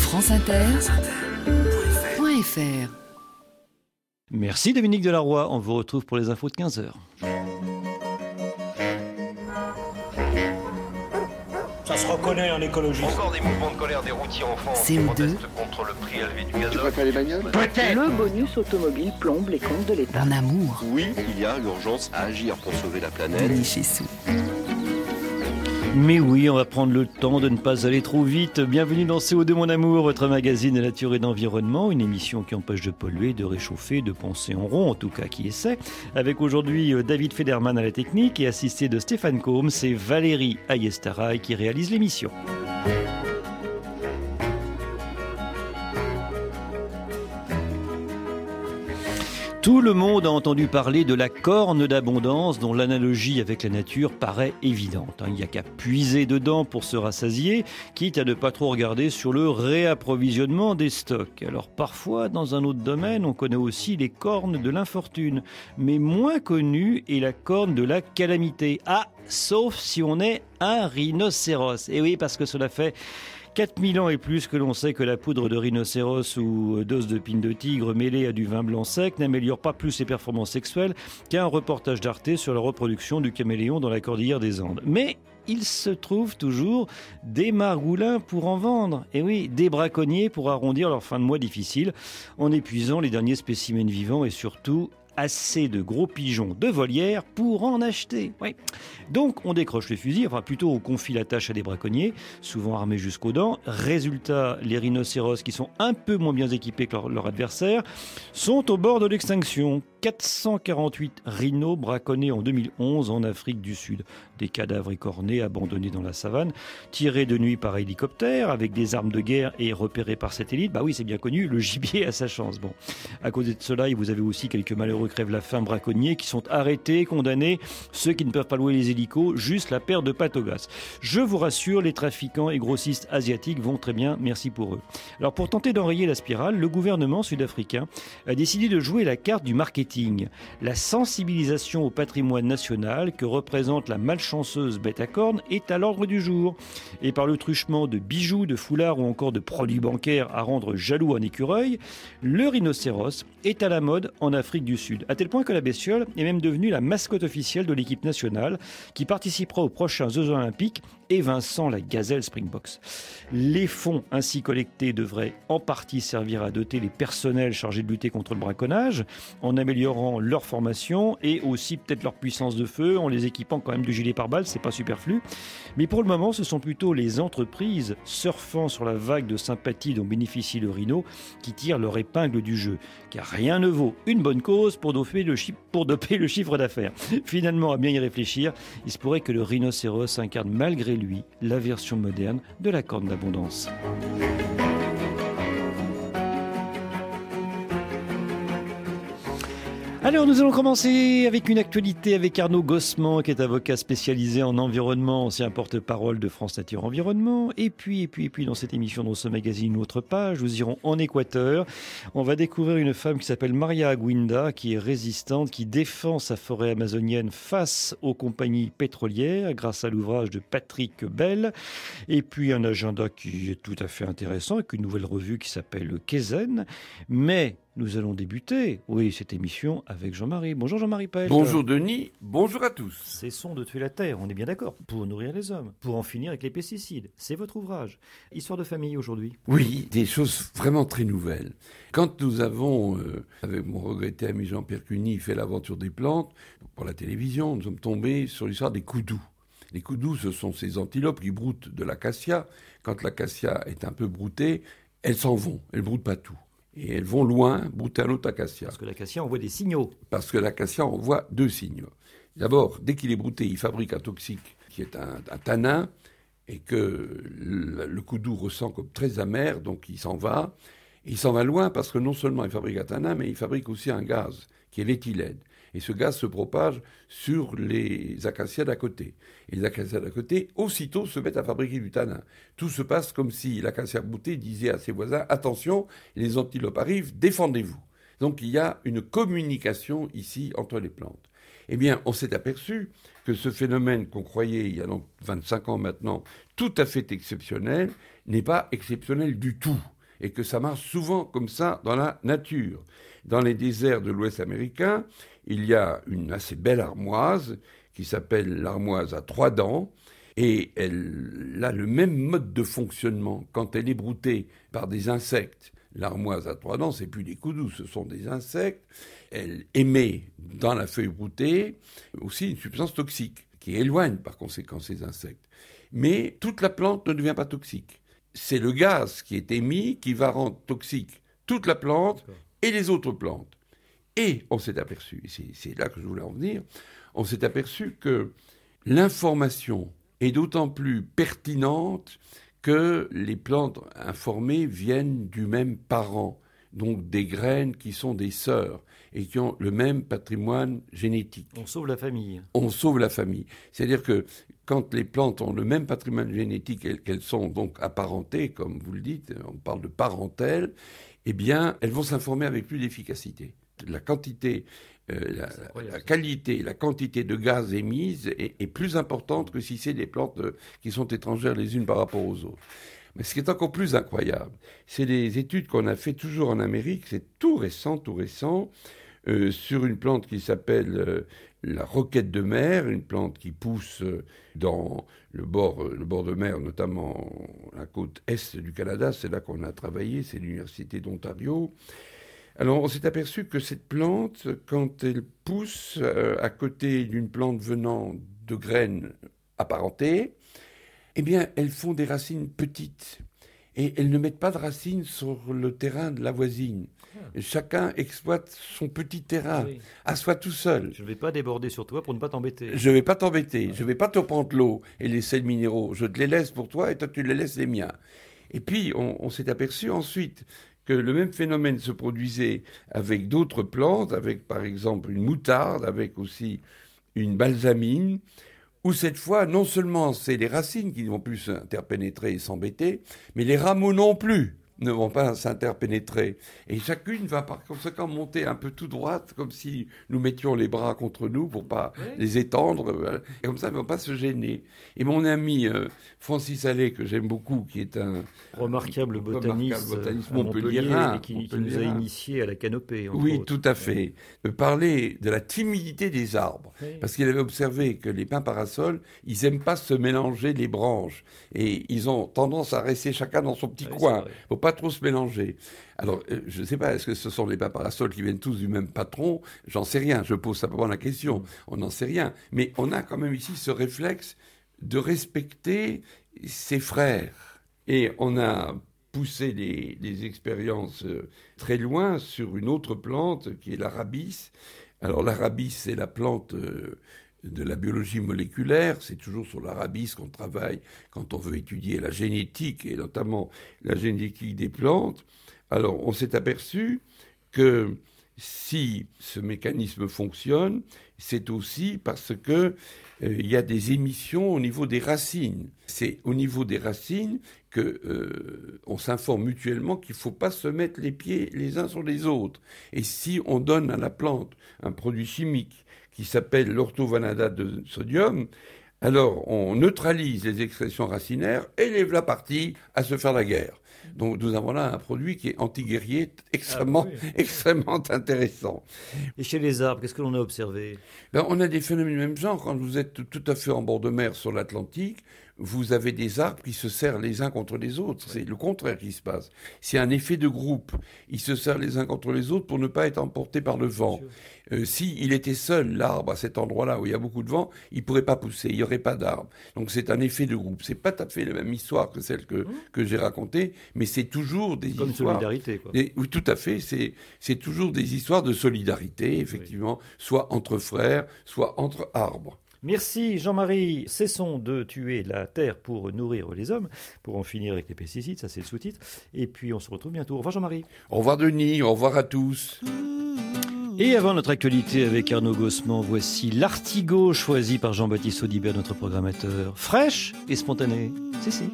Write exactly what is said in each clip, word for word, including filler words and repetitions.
franceinter.fr. Merci Dominique Delarroy, on vous retrouve pour les infos de quinze heures. Ça se reconnaît en écologie. Encore des mouvements de colère des routiers en France C qui O deux. protestent contre le prix élevé du gazole. Tu préfères les bagnoles ? Le bonus automobile plombe les comptes de l'État. En amour, Oui, il y a urgence à agir pour sauver la planète. Denis Chessou. Mais oui, on va prendre le temps de ne pas aller trop vite. Bienvenue dans C O deux Mon Amour, votre magazine de nature et d'environnement, une émission qui empêche de polluer, de réchauffer, de penser en rond, en tout cas qui essaie. Avec aujourd'hui David Federman à la technique et assisté de Stéphane Combes, c'est Valérie Ayestaraï qui réalise l'émission. Tout le monde a entendu parler de la corne d'abondance dont l'analogie avec la nature paraît évidente. Il n'y a qu'à puiser dedans pour se rassasier, quitte à ne pas trop regarder sur le réapprovisionnement des stocks. Alors parfois, dans un autre domaine, on connaît aussi les cornes de l'infortune. Mais moins connue est la corne de la calamité. Ah, sauf si on est un rhinocéros. Et oui, parce que cela fait quatre mille ans et plus que l'on sait que la poudre de rhinocéros ou d'os de pine de tigre mêlée à du vin blanc sec n'améliore pas plus ses performances sexuelles qu'un reportage d'Arte sur la reproduction du caméléon dans la cordillère des Andes. Mais il se trouve toujours des margoulins pour en vendre. Et oui, des braconniers pour arrondir leur fin de mois difficile en épuisant les derniers spécimens vivants et surtout assez de gros pigeons de volière pour en acheter. Oui. Donc on décroche le fusil, enfin plutôt on confie la tâche à des braconniers, souvent armés jusqu'aux dents. Résultat, les rhinocéros qui sont un peu moins bien équipés que leur, leur adversaire sont au bord de l'extinction. quatre cent quarante-huit rhinos braconnés en deux mille onze en Afrique du Sud. Des cadavres écornés abandonnés dans la savane, tirés de nuit par hélicoptère avec des armes de guerre et repérés par satellite. Bah oui, c'est bien connu, le gibier a sa chance. Bon, à cause de cela, vous avez aussi quelques malheureux crève-la-faim braconniers qui sont arrêtés, condamnés, ceux qui ne peuvent pas louer les hélicos, juste la paire de pattes au gaz. Je vous rassure, les trafiquants et grossistes asiatiques vont très bien, merci pour eux. Alors pour tenter d'enrayer la spirale, le gouvernement sud-africain a décidé de jouer la carte du marketing. La sensibilisation au patrimoine national que représente la malchanceuse bête à cornes est à l'ordre du jour. Et par le truchement de bijoux, de foulards ou encore de produits bancaires à rendre jaloux un écureuil, le rhinocéros est à la mode en Afrique du Sud. À tel point que la bestiole est même devenue la mascotte officielle de l'équipe nationale qui participera aux prochains Jeux Olympiques, évinçant la gazelle Springboks. Les fonds ainsi collectés devraient en partie servir à doter les personnels chargés de lutter contre le braconnage, en améliorant leur formation et aussi peut-être leur puissance de feu, en les équipant quand même de gilets pare-balles, c'est pas superflu. Mais pour le moment, ce sont plutôt les entreprises surfant sur la vague de sympathie dont bénéficie le rhino qui tirent leur épingle du jeu. Car rien ne vaut une bonne cause pour doper le, chi- pour doper le chiffre d'affaires. Finalement, à bien y réfléchir, il se pourrait que le rhinocéros incarne malgré lui la version moderne de la corne d'abondance. Alors nous allons commencer avec une actualité avec Arnaud Gossman qui est avocat spécialisé en environnement, ancien porte-parole de France Nature Environnement. Et puis, et puis, et puis dans cette émission, dans ce magazine, une autre page, nous irons en Équateur. On va découvrir une femme qui s'appelle Maria Aguinda, qui est résistante, qui défend sa forêt amazonienne face aux compagnies pétrolières grâce à l'ouvrage de Patrick Bell. Et puis un agenda qui est tout à fait intéressant avec une nouvelle revue qui s'appelle Kezen. Mais nous allons débuter, oui, cette émission avec Jean-Marie. Bonjour Jean-Marie Pelt. Bonjour Denis, bonjour à tous. Cessons de tuer la terre, on est bien d'accord, pour nourrir les hommes, pour en finir avec les pesticides. C'est votre ouvrage. Histoire de famille aujourd'hui. Oui, des choses vraiment très nouvelles. Quand nous avons, euh, avec mon regretté ami Jean-Pierre Cuny, fait l'aventure des plantes, pour la télévision, nous sommes tombés sur l'histoire des koudous. Les koudous, ce sont ces antilopes qui broutent de l'acacia. Quand l'acacia est un peu broutée, elles s'en vont, elles ne broutent pas tout. Et elles vont loin brouter un autre acacia. Parce que l'acacia envoie des signaux. Parce que l'acacia envoie deux signaux. D'abord, dès qu'il est brouté, il fabrique un toxique qui est un, un tanin et que le, le koudou ressent comme très amer, donc il s'en va. Et il s'en va loin parce que non seulement il fabrique un tanin, mais il fabrique aussi un gaz qui est l'éthylène. Et ce gaz se propage sur les acacias d'à côté. Et les acacias d'à côté, aussitôt, se mettent à fabriquer du tanin. Tout se passe comme si l'acacia brouté disait à ses voisins « Attention, les antilopes arrivent, défendez-vous ». Donc il y a une communication ici entre les plantes. Eh bien, on s'est aperçu que ce phénomène qu'on croyait, il y a donc vingt-cinq ans maintenant, tout à fait exceptionnel, n'est pas exceptionnel du tout. et que ça marche souvent comme ça dans la nature. Dans les déserts de l'Ouest américain, il y a une assez belle armoise qui s'appelle l'armoise à trois dents, et elle a le même mode de fonctionnement quand elle est broutée par des insectes. L'armoise à trois dents, c'est plus des coudous, ce sont des insectes. Elle émet dans la feuille broutée aussi une substance toxique qui éloigne par conséquent ces insectes. Mais toute la plante ne devient pas toxique. C'est le gaz qui est émis qui va rendre toxique toute la plante et les autres plantes. Et on s'est aperçu, et c'est, c'est là que je voulais en venir, on s'est aperçu que l'information est d'autant plus pertinente que les plantes informées viennent du même parent, donc des graines qui sont des sœurs et qui ont le même patrimoine génétique. On sauve la famille. On sauve la famille. C'est-à-dire que quand les plantes ont le même patrimoine génétique et qu'elles sont donc apparentées, comme vous le dites, on parle de parentèle, eh bien, elles vont s'informer avec plus d'efficacité. La quantité, euh, la, la qualité, la quantité de gaz émise est, est plus importante que si c'est des plantes euh, qui sont étrangères les unes par rapport aux autres. Mais ce qui est encore plus incroyable, c'est les études qu'on a fait toujours en Amérique, c'est tout récent, tout récent, euh, sur une plante qui s'appelle euh, la roquette de mer, une plante qui pousse euh, dans le bord, euh, le bord de mer, notamment la côte est du Canada, c'est là qu'on a travaillé, c'est l'Université d'Ontario. Alors, on s'est aperçu que cette plante, quand elle pousse euh, à côté d'une plante venant de graines apparentées, eh bien, elles font des racines petites. Et elles ne mettent pas de racines sur le terrain de la voisine. Ah. Chacun exploite son petit terrain, oui. à soi tout seul. Je ne vais pas déborder sur toi pour ne pas t'embêter. Je ne vais pas t'embêter. Ouais. Je ne vais pas te prendre l'eau et les sels minéraux. Je te les laisse pour toi et toi, tu les laisses les miens. Et puis, on, on s'est aperçu ensuite que le même phénomène se produisait avec d'autres plantes, avec par exemple une moutarde, avec aussi une balsamine, où cette fois, non seulement c'est les racines qui ne vont plus s'interpénétrer et s'embêter, mais les rameaux non plus ne vont pas s'interpénétrer. Et chacune va par conséquent monter un peu tout droite, comme si nous mettions les bras contre nous pour pas oui. les étendre. Et comme ça, elles ne vont pas se gêner. Et mon ami euh, Francis Allais, que j'aime beaucoup, qui est un remarquable botaniste, remarquable botaniste montpelliérain, et qui, qui nous a initiés à la canopée. Oui, autres. tout à fait. Oui. Parler de la timidité des arbres. Oui. Parce qu'il avait observé que les pins parasols, ils n'aiment pas se mélanger les branches. Et ils ont tendance à rester chacun dans son petit oui, coin. Il ne faut pas trop se mélanger. Alors, euh, je ne sais pas, est-ce que ce sont les pins parasols qui viennent tous du même patron ? J'en sais rien, je pose simplement la question. On n'en sait rien. Mais on a quand même ici ce réflexe de respecter ses frères. Et on a poussé les, les expériences très loin sur une autre plante qui est l'arabis. Alors, l'arabis, c'est la plante euh, de la biologie moléculaire. C'est toujours sur l'arabis qu'on travaille quand on veut étudier la génétique, et notamment la génétique des plantes. Alors, on s'est aperçu que si ce mécanisme fonctionne, c'est aussi parce que euh, il y a des émissions au niveau des racines. C'est au niveau des racines que euh, on s'informe mutuellement qu'il ne faut pas se mettre les pieds les uns sur les autres. Et si on donne à la plante un produit chimique qui s'appelle l'orthovanadate de sodium, alors on neutralise les excrétions racinaires et les voilà partis à se faire la guerre. Donc nous avons là un produit qui est anti-guerrier extrêmement, ah, oui. extrêmement intéressant. Et chez les arbres, qu'est-ce que l'on a observé ? Ben, on a des phénomènes du même genre. Quand vous êtes tout à fait en bord de mer sur l'Atlantique, vous avez des arbres qui se serrent les uns contre les autres. C'est le contraire qui se passe. C'est un effet de groupe. Ils se serrent les uns contre les autres pour ne pas être emportés par le vent. Euh, S'il était seul, l'arbre, à cet endroit-là où il y a beaucoup de vent, il ne pourrait pas pousser, il n'y aurait pas d'arbre. Donc c'est un effet de groupe. Ce n'est pas tout à fait la même histoire que celle que, mmh. que j'ai racontée, mais c'est toujours des Comme histoires... Comme solidarité, quoi. Des, oui, tout à fait. C'est, c'est toujours des histoires de solidarité, effectivement, oui. soit entre frères, soit entre arbres. Merci Jean-Marie. Cessons de tuer la terre pour nourrir les hommes, pour en finir avec les pesticides, ça c'est le sous-titre. Et puis on se retrouve bientôt. Au revoir Jean-Marie. Au revoir Denis, au revoir à tous. Et avant notre actualité avec Arnaud Gossement, voici l'Artigot choisi par Jean-Baptiste Audibert, notre programmateur. Fraîche et spontanée. Si, si.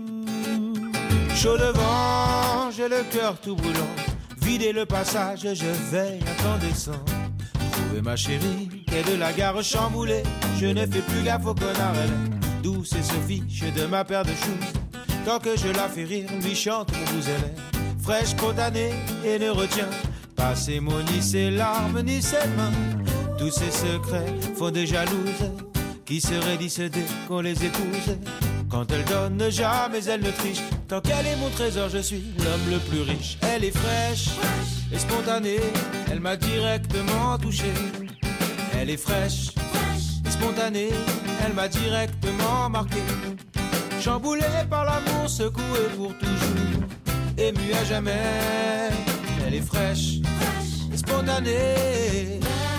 Chaud devant, j'ai le cœur tout brûlant. Vider le passage, je veille incandescent. Trouver ma chérie, quai de la gare chamboulée. Je ne fais plus gaffe au connard, elle douce et se fiche de ma paire de choses. Tant que je la fais rire, lui chante mon bout zélé. fraîche, spontanée et ne retient pas ses mots, ni ses larmes, ni ses mains. Tous ses secrets font des jalouses qui seraient dissédées qu'on les épouse. Quand elle donne, jamais elle ne triche. Tant qu'elle est mon trésor, je suis l'homme le plus riche. Elle est fraîche et spontanée, elle m'a directement touché. Elle est fraîche et spontanée, elle m'a directement marqué. Chamboulé par l'amour, secoué pour toujours, ému à jamais. Elle est fraîche et spontanée.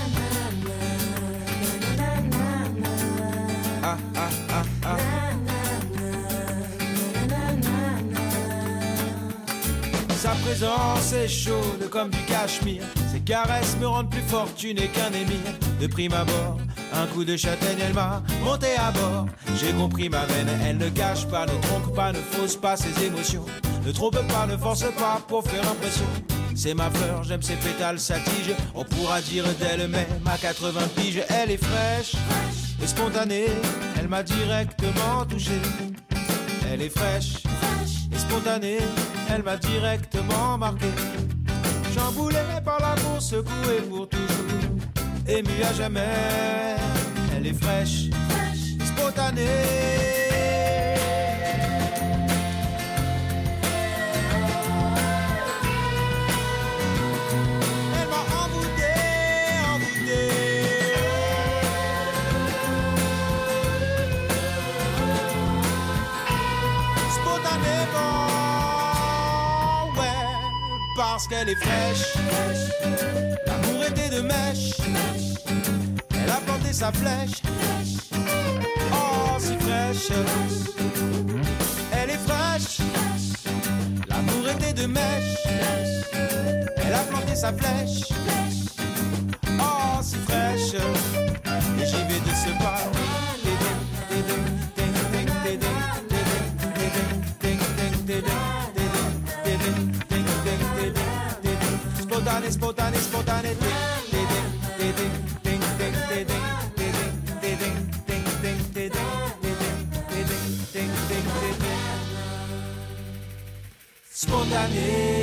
Ah, ah, ah, ah. Sa présence est chaude comme du cachemire. Ses caresses me rendent plus fortuné qu'un émir. De prime abord, un coup de châtaigne, elle m'a monté à bord. J'ai compris ma veine, elle ne cache pas, ne trompe pas, ne fausse pas ses émotions. Ne trompe pas, ne force pas pour faire impression. C'est ma fleur, j'aime ses pétales, sa tige. On pourra dire d'elle-même à quatre-vingts piges. Elle est fraîche et spontanée, elle m'a directement touché. Elle est fraîche et spontanée, elle m'a directement marqué. Chamboulé par l'amour, secoué pour toujours, ému à jamais. Elle est fraîche et spontanée. Parce qu'elle est fraîche, l'amour était de mèche. Elle a planté sa flèche, oh si fraîche. Elle est fraîche, l'amour était de mèche. Elle a planté sa flèche, oh si fraîche. Et j'y vais de ce pas. Spontané, spontané, spontané. Spontané,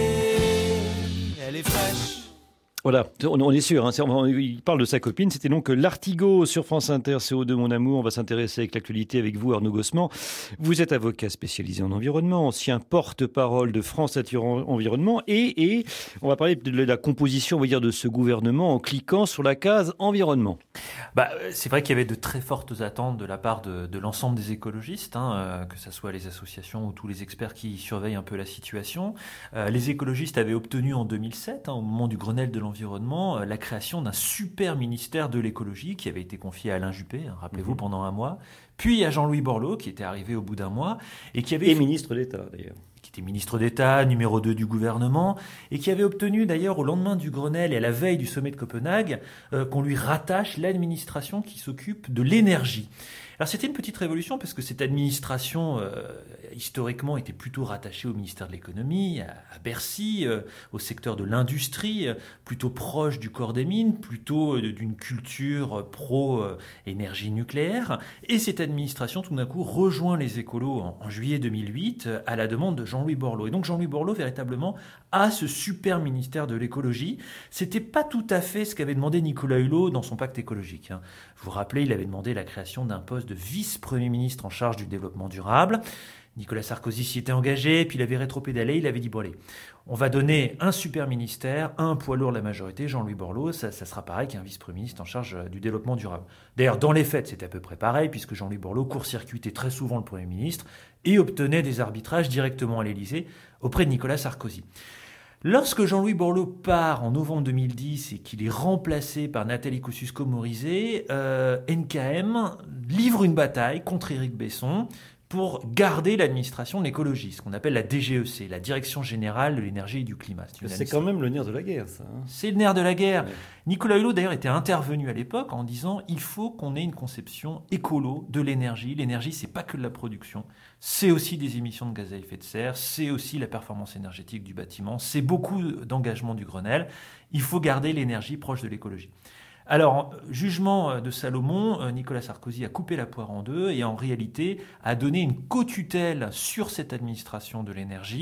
elle est fraîche. Voilà, on est sûr, hein, c'est, on, il parle de sa copine, c'était donc l'Artigot sur France Inter, C O deux mon amour. On va s'intéresser avec l'actualité avec vous, Arnaud Gossement. Vous êtes avocat spécialisé en environnement, ancien porte-parole de France Nature Environnement, et, et on va parler de la composition, on va dire, de ce gouvernement en cliquant sur la case environnement. Bah, c'est vrai qu'il y avait de très fortes attentes de la part de, de l'ensemble des écologistes, hein, euh, que ce soit les associations ou tous les experts qui surveillent un peu la situation. Euh, les écologistes avaient obtenu en deux mille sept, hein, au moment du Grenelle de l'environnement, environnement, la création d'un super ministère de l'écologie qui avait été confié à Alain Juppé, hein, rappelez-vous, mmh. pendant un mois, puis à Jean-Louis Borloo qui était arrivé au bout d'un mois et qui avait et fait... ministre d'État d'ailleurs. Qui était ministre d'État, numéro deux du gouvernement, et qui avait obtenu d'ailleurs au lendemain du Grenelle et à la veille du sommet de Copenhague euh, qu'on lui rattache l'administration qui s'occupe de l'énergie. Alors c'était une petite révolution parce que cette administration euh, historiquement était plutôt rattachée au ministère de l'économie, à, à Bercy, euh, au secteur de l'industrie, euh, plutôt proche du corps des mines, plutôt euh, d'une culture pro-énergie euh, nucléaire. Et cette administration tout d'un coup rejoint les écolos en, en juillet deux mille huit euh, à la demande de Jean-Louis Borloo. Et donc Jean-Louis Borloo véritablement a ce super ministère de l'écologie. C'était pas tout à fait ce qu'avait demandé Nicolas Hulot dans son pacte écologique, hein. Vous vous rappelez, il avait demandé la création d'un poste de vice-premier ministre en charge du développement durable. Nicolas Sarkozy s'y était engagé, puis il avait rétropédalé, il avait dit, bon allez, on va donner un super ministère, un poids lourd de la majorité, Jean-Louis Borloo, ça, ça sera pareil qu'un vice-premier ministre en charge du développement durable. D'ailleurs, dans les faits, c'était à peu près pareil, puisque Jean-Louis Borloo court-circuitait très souvent le Premier ministre et obtenait des arbitrages directement à l'Élysée auprès de Nicolas Sarkozy. Lorsque Jean-Louis Borloo part en novembre deux mille dix et qu'il est remplacé par Nathalie Kosciusko-Morizet, euh, N K M livre une bataille contre Éric Besson pour garder l'administration de l'écologie, ce qu'on appelle la D G E C, la Direction Générale de l'Énergie et du Climat. C'est, c'est quand même le nerf de la guerre, ça. Hein. C'est le nerf de la guerre. Ouais. Nicolas Hulot, d'ailleurs, était intervenu à l'époque en disant « il faut qu'on ait une conception écolo de l'énergie. L'énergie, c'est pas que de la production, c'est aussi des émissions de gaz à effet de serre, c'est aussi la performance énergétique du bâtiment, c'est beaucoup d'engagement du Grenelle. Il faut garder l'énergie proche de l'écologie. » Alors, jugement de Salomon, Nicolas Sarkozy a coupé la poire en deux et en réalité a donné une co-tutelle sur cette administration de l'énergie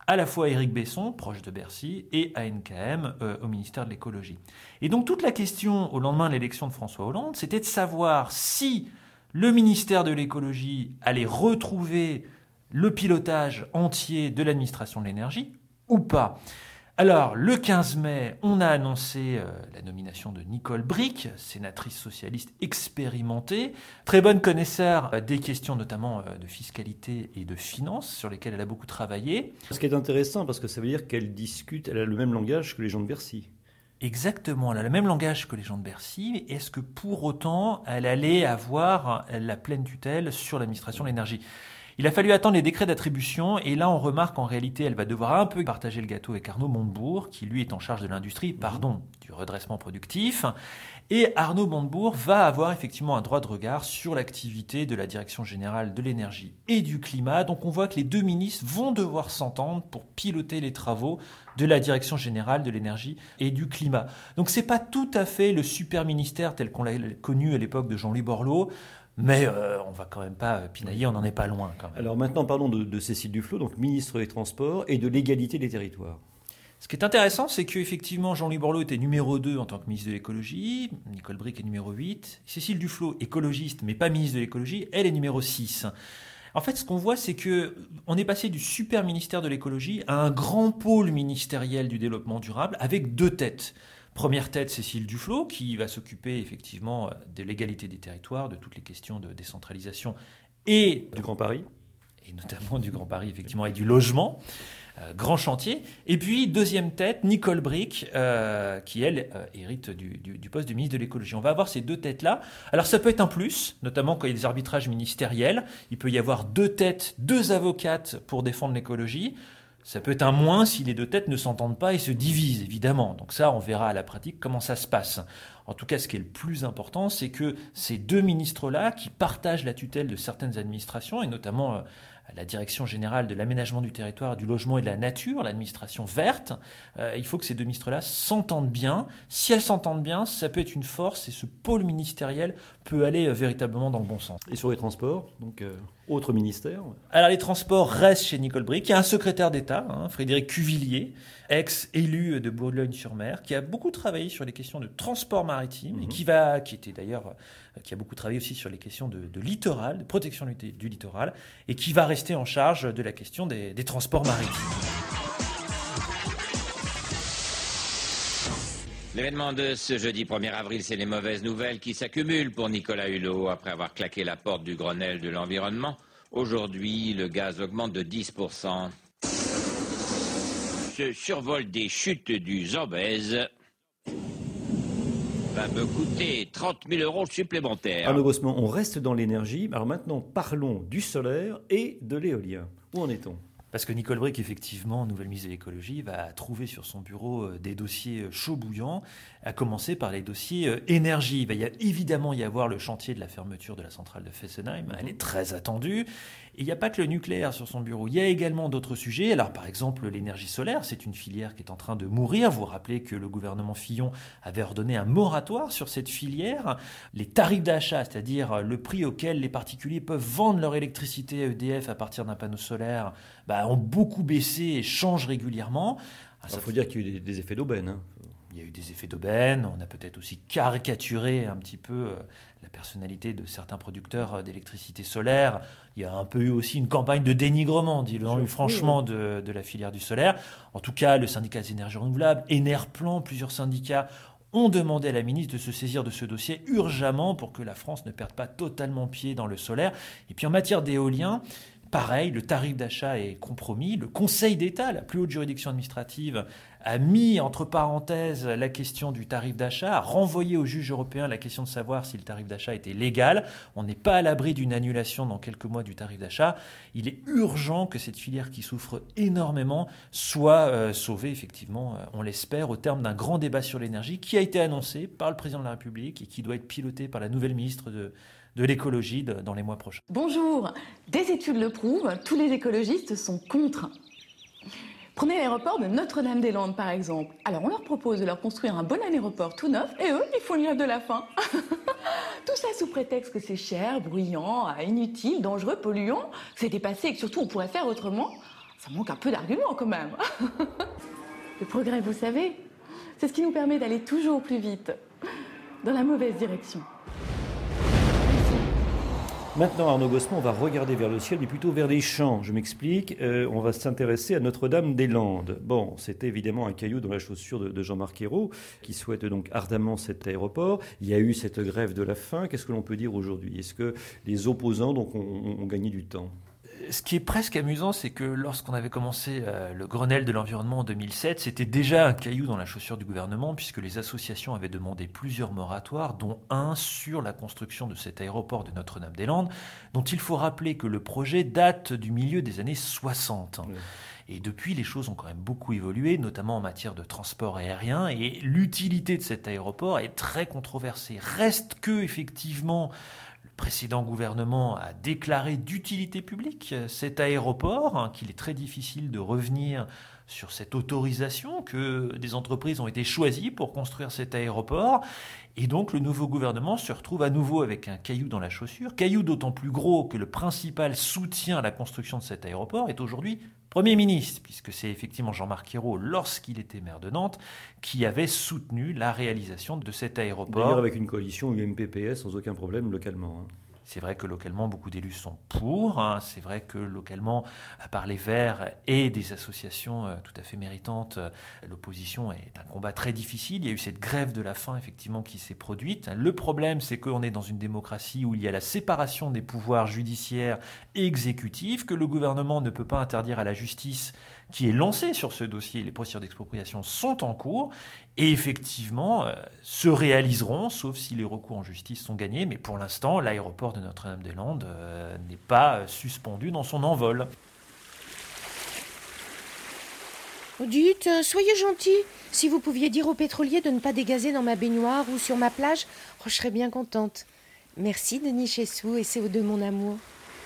à la fois à Éric Besson, proche de Bercy, et à N K M euh, au ministère de l'écologie. Et donc toute la question au lendemain de l'élection de François Hollande, c'était de savoir si le ministère de l'écologie allait retrouver le pilotage entier de l'administration de l'énergie ou pas. Alors, le quinze mai, on a annoncé euh, la nomination de Nicole Bricq, sénatrice socialiste expérimentée, très bonne connaisseur euh, des questions notamment euh, de fiscalité et de finances, sur lesquelles elle a beaucoup travaillé. Ce qui est intéressant, parce que ça veut dire qu'elle discute, elle a le même langage que les gens de Bercy. Exactement, elle a le même langage que les gens de Bercy, mais est-ce que pour autant, elle allait avoir la pleine tutelle sur l'administration de l'énergie ? Il a fallu attendre les décrets d'attribution et là on remarque qu'en réalité elle va devoir un peu partager le gâteau avec Arnaud Montebourg qui lui est en charge de l'industrie, pardon, du redressement productif. Et Arnaud Montebourg va avoir effectivement un droit de regard sur l'activité de la Direction générale de l'énergie et du climat. Donc on voit que les deux ministres vont devoir s'entendre pour piloter les travaux de la Direction générale de l'énergie et du climat. Donc c'est pas tout à fait le super ministère tel qu'on l'a connu à l'époque de Jean-Louis Borloo. Mais euh, on va quand même pas pinailler, on n'en est pas loin quand même. Alors maintenant parlons de, de Cécile Duflot, donc ministre des Transports et de l'égalité des territoires. Ce qui est intéressant, c'est qu'effectivement Jean-Louis Borloo était numéro deux en tant que ministre de l'écologie, Nicole Bricq est numéro huit, Cécile Duflot, écologiste mais pas ministre de l'écologie, elle est numéro six. En fait, ce qu'on voit, c'est qu'on est passé du super ministère de l'écologie à un grand pôle ministériel du développement durable avec deux têtes. Première tête, Cécile Duflot, qui va s'occuper effectivement de l'égalité des territoires, de toutes les questions de décentralisation et du Grand Paris. Et notamment du Grand Paris, effectivement, et du logement. Euh, grand chantier. Et puis, deuxième tête, Nicole Bricq, euh, qui, elle, euh, hérite du, du, du poste de ministre de l'écologie. On va avoir ces deux têtes-là. Alors, ça peut être un plus, notamment quand il y a des arbitrages ministériels. Il peut y avoir deux têtes, deux avocates pour défendre l'écologie. Ça peut être un moins si les deux têtes ne s'entendent pas et se divisent, évidemment. Donc ça, on verra à la pratique comment ça se passe. En tout cas, ce qui est le plus important, c'est que ces deux ministres-là, qui partagent la tutelle de certaines administrations, et notamment euh, la Direction générale de l'aménagement du territoire, du logement et de la nature, l'administration verte, euh, il faut que ces deux ministres-là s'entendent bien. Si elles s'entendent bien, ça peut être une force et ce pôle ministériel peut aller euh, véritablement dans le bon sens. Et sur les transports, donc euh, autre ministère. Alors les transports restent chez Nicole Bricq. Il y a un secrétaire d'État, hein, Frédéric Cuvillier, ex-élu de Boulogne-sur-Mer, qui a beaucoup travaillé sur les questions de transport maritime, mmh. et qui va, qui était d'ailleurs, euh, qui a beaucoup travaillé aussi sur les questions de, de littoral, de protection du, du littoral, et qui va rester en charge de la question des, des transports maritimes. L'événement de ce jeudi premier avril, c'est les mauvaises nouvelles qui s'accumulent pour Nicolas Hulot. Après avoir claqué la porte du Grenelle de l'environnement, aujourd'hui, le gaz augmente de dix pour cent. Ce survol des chutes du Zambèze va me coûter trente mille euros supplémentaires. Arnaud Bosman, on reste dans l'énergie. Alors maintenant, parlons du solaire et de l'éolien. Où en est-on ? Parce que Nicole Bricq, effectivement, nouvelle ministre de l'écologie, va trouver sur son bureau des dossiers chauds bouillants, à commencer par les dossiers énergie. Il va y a, évidemment y avoir le chantier de la fermeture de la centrale de Fessenheim. Elle est très attendue. Et il n'y a pas que le nucléaire sur son bureau. Il y a également d'autres sujets. Alors, par exemple, l'énergie solaire, c'est une filière qui est en train de mourir. Vous vous rappelez que le gouvernement Fillon avait ordonné un moratoire sur cette filière. Les tarifs d'achat, c'est-à-dire le prix auquel les particuliers peuvent vendre leur électricité à E D F à partir d'un panneau solaire, bah, ont beaucoup baissé et changent régulièrement. Il faut dire qu'il y a eu des, des effets d'aubaine. Hein. Il y a eu des effets d'aubaine. On a peut-être aussi caricaturé un petit peu la personnalité de certains producteurs d'électricité solaire. Il y a un peu eu aussi une campagne de dénigrement, dis-le franchement, de, de la filière du solaire. En tout cas, le syndicat des énergies renouvelables, Enerplan, plusieurs syndicats ont demandé à la ministre de se saisir de ce dossier urgemment pour que la France ne perde pas totalement pied dans le solaire. Et puis en matière d'éolien, pareil, le tarif d'achat est compromis. Le Conseil d'État, la plus haute juridiction administrative, a mis entre parenthèses la question du tarif d'achat, a renvoyé au juge européen la question de savoir si le tarif d'achat était légal. On n'est pas à l'abri d'une annulation dans quelques mois du tarif d'achat. Il est urgent que cette filière qui souffre énormément soit euh, sauvée, effectivement, on l'espère, au terme d'un grand débat sur l'énergie qui a été annoncé par le président de la République et qui doit être piloté par la nouvelle ministre de de l'écologie de, dans les mois prochains. Bonjour, des études le prouvent, tous les écologistes sont contre. Prenez l'aéroport de Notre-Dame-des-Landes par exemple. Alors on leur propose de leur construire un bon aéroport tout neuf et eux, ils font l'I A de la faim. Tout ça sous prétexte que c'est cher, bruyant, inutile, dangereux, polluant. C'est dépassé et que surtout on pourrait faire autrement. Ça manque un peu d'arguments quand même. Le progrès, vous savez, c'est ce qui nous permet d'aller toujours plus vite dans la mauvaise direction. Maintenant, Arnaud Gosselin, on va regarder vers le ciel, mais plutôt vers les champs. Je m'explique. Euh, on va s'intéresser à Notre-Dame-des-Landes. Bon, c'était évidemment un caillou dans la chaussure de, de Jean-Marc Ayrault, qui souhaite donc ardemment cet aéroport. Il y a eu cette grève de la faim. Qu'est-ce que l'on peut dire aujourd'hui? Est-ce que les opposants donc, ont, ont gagné du temps? Ce qui est presque amusant, c'est que lorsqu'on avait commencé euh, le Grenelle de l'environnement en deux mille sept, c'était déjà un caillou dans la chaussure du gouvernement, puisque les associations avaient demandé plusieurs moratoires, dont un sur la construction de cet aéroport de Notre-Dame-des-Landes, dont il faut rappeler que le projet date du milieu des années soixante. Oui. Et depuis, les choses ont quand même beaucoup évolué, notamment en matière de transport aérien, et l'utilité de cet aéroport est très controversée. Reste que, effectivement, le précédent gouvernement a déclaré d'utilité publique cet aéroport, hein, qu'il est très difficile de revenir sur cette autorisation, que des entreprises ont été choisies pour construire cet aéroport. Et donc le nouveau gouvernement se retrouve à nouveau avec un caillou dans la chaussure, caillou d'autant plus gros que le principal soutien à la construction de cet aéroport est aujourd'hui Premier ministre, puisque c'est effectivement Jean-Marc Ayrault, lorsqu'il était maire de Nantes, qui avait soutenu la réalisation de cet aéroport. D'ailleurs avec une coalition U M P P S sans aucun problème localement. Hein. C'est vrai que localement, beaucoup d'élus sont pour. Hein. C'est vrai que localement, à part les Verts et des associations euh, tout à fait méritantes, euh, l'opposition est un combat très difficile. Il y a eu cette grève de la faim, effectivement, qui s'est produite. Le problème, c'est qu'on est dans une démocratie où il y a la séparation des pouvoirs judiciaires et exécutifs, que le gouvernement ne peut pas interdire à la justice qui est lancée sur ce dossier. Les procédures d'expropriation sont en cours et effectivement euh, se réaliseront, sauf si les recours en justice sont gagnés. Mais pour l'instant, l'aéroport de Notre-Dame-des-Landes euh, n'est pas suspendu dans son envol. Dites, euh, soyez gentil. Si vous pouviez dire aux pétroliers de ne pas dégazer dans ma baignoire ou sur ma plage, oh, je serais bien contente. Merci Denis Chessou et C O deux mon amour.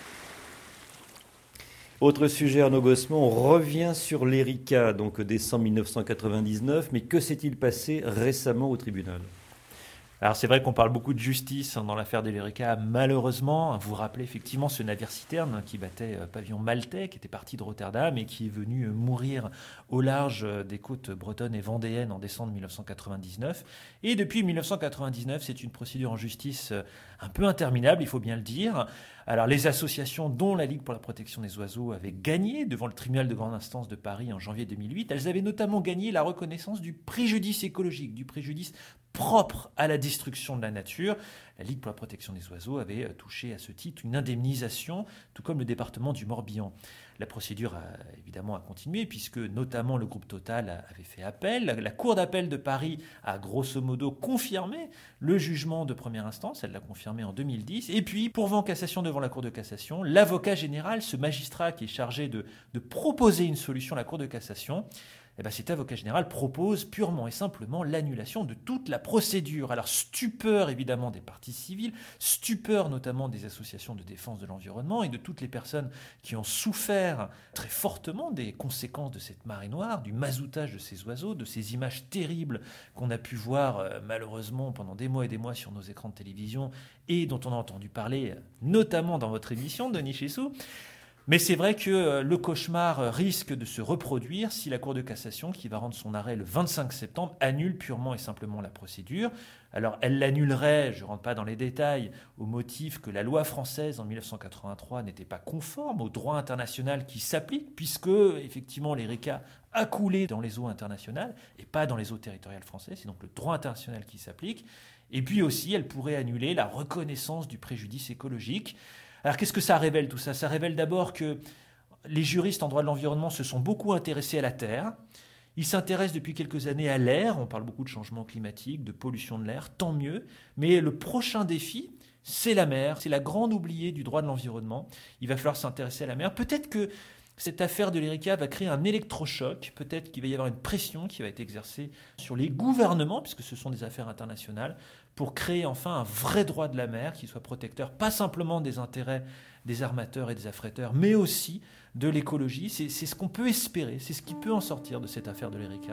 Autre sujet, Arnaud Gosselin, on revient sur l'Erika, donc décembre mille neuf cent quatre-vingt-dix-neuf, mais que s'est-il passé récemment au tribunal ? Alors c'est vrai qu'on parle beaucoup de justice dans l'affaire de l'Erika. Malheureusement, vous vous rappelez effectivement ce navire citerne qui battait pavillon maltais, qui était parti de Rotterdam et qui est venu mourir au large des côtes bretonnes et vendéennes en décembre mille neuf cent quatre-vingt-dix-neuf. Et depuis mille neuf cent quatre-vingt-dix-neuf, c'est une procédure en justice un peu interminable, il faut bien le dire. Alors les associations, dont la Ligue pour la protection des oiseaux, avaient gagné devant le tribunal de grande instance de Paris en janvier deux mille huit. Elles avaient notamment gagné la reconnaissance du préjudice écologique, du préjudice propre à la destruction de la nature. La Ligue pour la protection des oiseaux avait touché à ce titre une indemnisation, tout comme le département du Morbihan. La procédure a évidemment a continué, puisque notamment le groupe Total avait fait appel. La, la Cour d'appel de Paris a grosso modo confirmé le jugement de première instance, elle l'a confirmé en deux mille dix. Et puis, pourvoi en cassation devant la Cour de cassation, l'avocat général, ce magistrat qui est chargé de, de proposer une solution à la Cour de cassation, eh bien, cet avocat général propose purement et simplement l'annulation de toute la procédure. Alors, stupeur évidemment des parties civiles, stupeur notamment des associations de défense de l'environnement et de toutes les personnes qui ont souffert très fortement des conséquences de cette marée noire, du mazoutage de ces oiseaux, de ces images terribles qu'on a pu voir euh, malheureusement pendant des mois et des mois sur nos écrans de télévision et dont on a entendu parler notamment dans votre émission, Denis Chessou. Mais c'est vrai que le cauchemar risque de se reproduire si la Cour de cassation, qui va rendre son arrêt le vingt-cinq septembre, annule purement et simplement la procédure. Alors elle l'annulerait, je ne rentre pas dans les détails, au motif que la loi française en mille neuf cent quatre-vingt-trois n'était pas conforme au droit international qui s'applique, puisque effectivement l'Erika a coulé dans les eaux internationales et pas dans les eaux territoriales françaises, c'est donc le droit international qui s'applique. Et puis aussi, elle pourrait annuler la reconnaissance du préjudice écologique. Alors qu'est-ce que ça révèle tout ça ? Ça révèle d'abord que les juristes en droit de l'environnement se sont beaucoup intéressés à la Terre. Ils s'intéressent depuis quelques années à l'air. On parle beaucoup de changement climatique, de pollution de l'air, tant mieux. Mais le prochain défi, c'est la mer. C'est la grande oubliée du droit de l'environnement. Il va falloir s'intéresser à la mer. Peut-être que cette affaire de l'Erika va créer un électrochoc. Peut-être qu'il va y avoir une pression qui va être exercée sur les gouvernements, puisque ce sont des affaires internationales, pour créer enfin un vrai droit de la mer qui soit protecteur, pas simplement des intérêts des armateurs et des affréteurs, mais aussi de l'écologie. C'est, c'est ce qu'on peut espérer, c'est ce qui peut en sortir de cette affaire de l'Erika.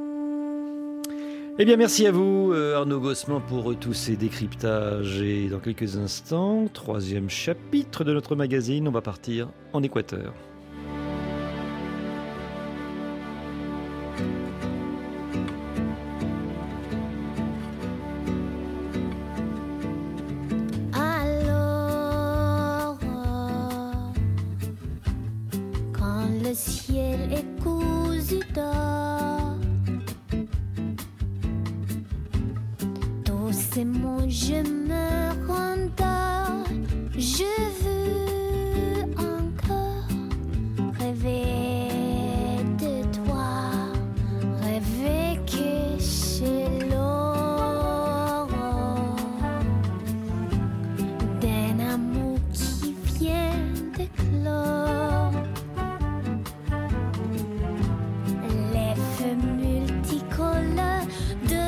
Eh bien, merci à vous, Arnaud Gosselin, pour tous ces décryptages. Et dans quelques instants, troisième chapitre de notre magazine, on va partir en Équateur. c'est mon je me rendors. Je veux encore rêver de toi, rêver que c'est l'aurore d'un amour qui vient de clore. Les feux multicolores de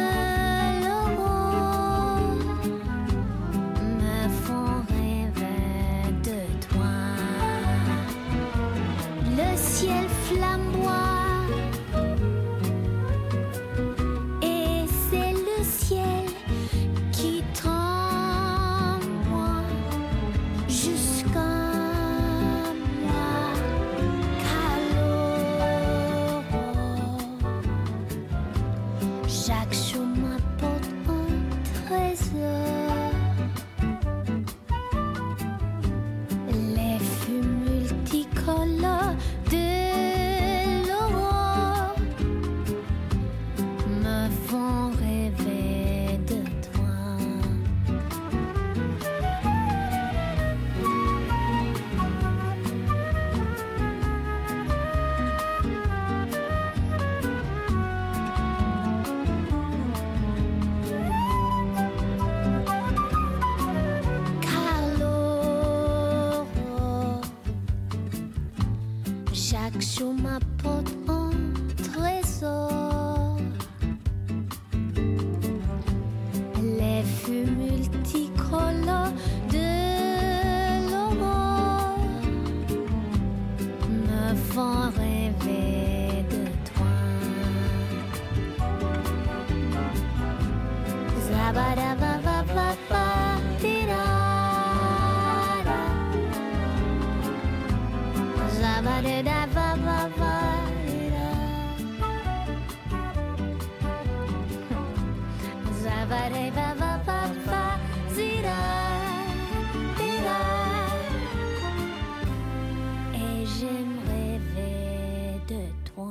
ciel flamboie, et c'est le ciel qui t'envoie jusqu'à moi, Caloro. Chaque jour m'apporte un trésor. Les feux multicolores de l'aurore me font rêver de toi. Caloro, chaque jour m'apporte un trésor. Les feux multicolores de l'aurore me font rêver de toi. Zabadabababa, tira-ra. Zabadabababa. Et j'aime rêver de toi.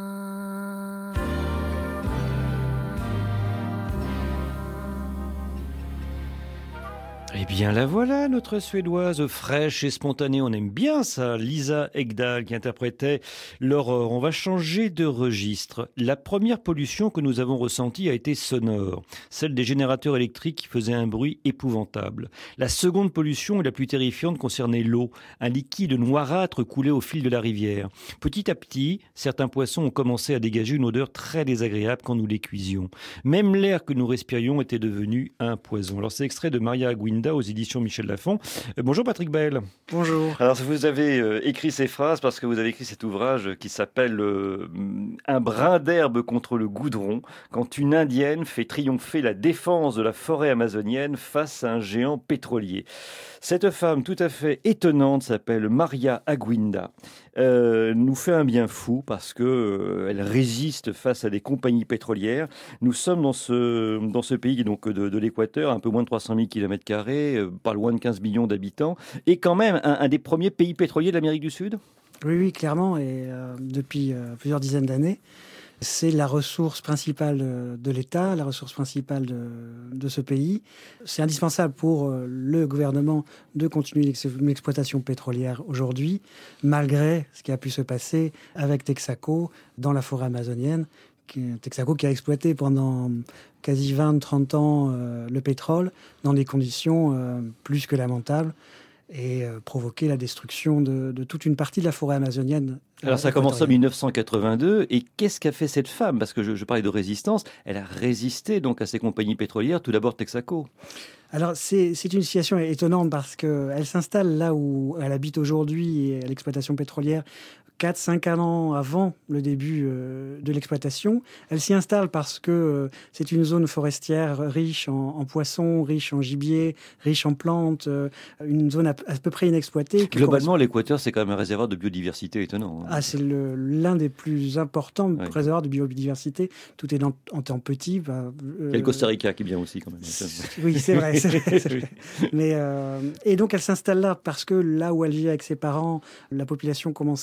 Eh bien la voilà, notre Suédoise fraîche et spontanée, on aime bien ça, Lisa Ekdahl qui interprétait l'horreur. On va changer de registre. La première pollution que nous avons ressentie a été sonore, celle des générateurs électriques qui faisaient un bruit épouvantable. La seconde pollution et la plus terrifiante concernait l'eau, un liquide noirâtre coulait au fil de la rivière. Petit à petit, certains poissons ont commencé à dégager une odeur très désagréable quand nous les cuisions. Même l'air que nous respirions était devenu un poison. Alors c'est extrait de Maria Aguinda aux éditions Michel Lafon. Euh, bonjour Patrick Bell. Bonjour. Alors vous avez euh, écrit ces phrases parce que vous avez écrit cet ouvrage qui s'appelle euh, Un brin d'herbe contre le goudron, quand une indienne fait triompher la défense de la forêt amazonienne face à un géant pétrolier. Cette femme tout à fait étonnante s'appelle Maria Aguinda. Euh, nous fait un bien fou parce que euh, elle résiste face à des compagnies pétrolières. Nous sommes dans ce, dans ce pays donc de, de l'Équateur, un peu moins de trois cent mille kilomètres carrés, euh, pas loin de quinze millions d'habitants, et quand même un, un des premiers pays pétroliers d'Amérique du Sud. Oui, oui, clairement, et euh, depuis euh, plusieurs dizaines d'années. C'est la ressource principale de l'État, la ressource principale de, de ce pays. C'est indispensable pour le gouvernement de continuer une exploitation pétrolière aujourd'hui, malgré ce qui a pu se passer avec Texaco dans la forêt amazonienne. Texaco qui a exploité pendant quasi vingt à trente ans euh, le pétrole dans des conditions euh, plus que lamentables et euh, provoqué la destruction de, de toute une partie de la forêt amazonienne. Alors ça commence en mille neuf cent quatre-vingt-deux, et qu'est-ce qu'a fait cette femme? Parce que je, je parlais de résistance, elle a résisté donc à ces compagnies pétrolières, tout d'abord Texaco. Alors c'est, c'est une situation étonnante parce qu'elle s'installe là où elle habite aujourd'hui, à l'exploitation pétrolière, quatre à cinq ans avant le début euh, de l'exploitation. Elle s'y installe parce que euh, c'est une zone forestière riche en, en poissons, riche en gibier, riche en plantes, euh, une zone à, à peu près inexploitée. Globalement, correspond... l'Équateur, c'est quand même un réservoir de biodiversité étonnant. Hein. Ah, c'est le, l'un des plus importants oui. réservoirs de biodiversité. Tout est dans, en temps petit. Bah, euh... Il y a le Costa Rica qui est bien aussi quand même. Oui, c'est vrai. C'est vrai, c'est vrai. Mais, euh, et donc, elle s'installe là parce que là où elle vit avec ses parents, la population commençait à être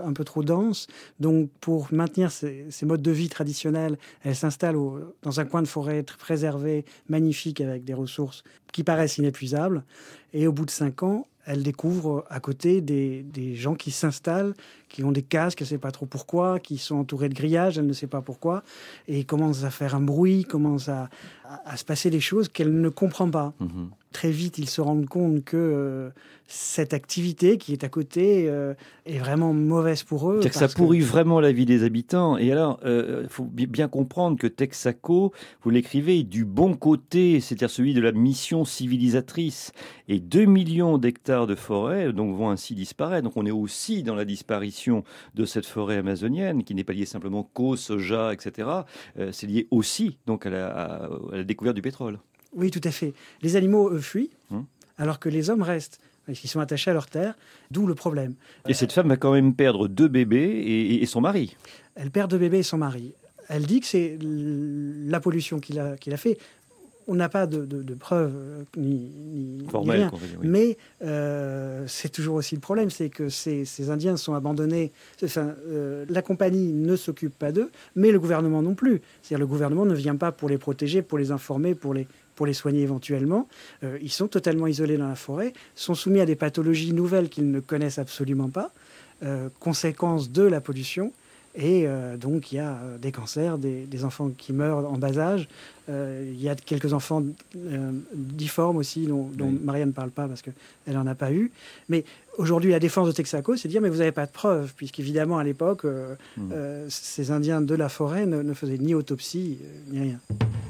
un peu trop dense. Donc, pour maintenir ces, ces modes de vie traditionnels, elle s'installe au, dans un coin de forêt très préservé, magnifique, avec des ressources qui paraissent inépuisables. Et au bout de cinq ans, elle découvre à côté des, des gens qui s'installent, qui ont des casques, elle ne sait pas trop pourquoi, qui sont entourés de grillages, elle ne sait pas pourquoi, et commence à faire un bruit, commence à, à, à se passer des choses qu'elle ne comprend pas. Mmh. Très vite, ils se rendent compte que euh, cette activité qui est à côté euh, est vraiment mauvaise pour eux. C'est-à-dire que ça pourrit que... vraiment la vie des habitants. Et alors, il euh, faut bien comprendre que Texaco, vous l'écrivez, est du bon côté, c'est-à-dire celui de la mission civilisatrice. Et deux millions d'hectares de forêt donc, vont ainsi disparaître. Donc on est aussi dans la disparition de cette forêt amazonienne, qui n'est pas liée simplement qu'au soja, et cetera. Euh, c'est lié aussi donc, à, la, à, à la découverte du pétrole. Oui, tout à fait. Les animaux, eux, fuient, hum. alors que les hommes restent. Ils sont attachés à leur terre, d'où le problème. Et cette femme va quand même perdre deux bébés et, et son mari. Elle perd deux bébés et son mari. Elle dit que c'est la pollution qu'il a, qu'il a fait. On n'a pas de, de, de preuves ni, ni, Formelle, ni rien. Dire, oui. Mais euh, c'est toujours aussi le problème, c'est que ces, ces Indiens sont abandonnés. Enfin, euh, la compagnie ne s'occupe pas d'eux, mais le gouvernement non plus. C'est-à-dire le gouvernement ne vient pas pour les protéger, pour les informer, pour les, pour les soigner éventuellement. Euh, ils sont totalement isolés dans la forêt, sont soumis à des pathologies nouvelles qu'ils ne connaissent absolument pas, euh, conséquence de la pollution. Et euh, donc, il y a euh, des cancers, des, des enfants qui meurent en bas âge. Euh, il y a quelques enfants euh, difformes aussi, dont, dont oui. Maria ne parle pas parce qu'elle n'en a pas eu. Mais aujourd'hui, la défense de Texaco, c'est de dire, mais vous n'avez pas de preuves, puisqu'évidemment, à l'époque, euh, mmh. euh, ces Indiens de la forêt ne, ne faisaient ni autopsie, euh, ni rien.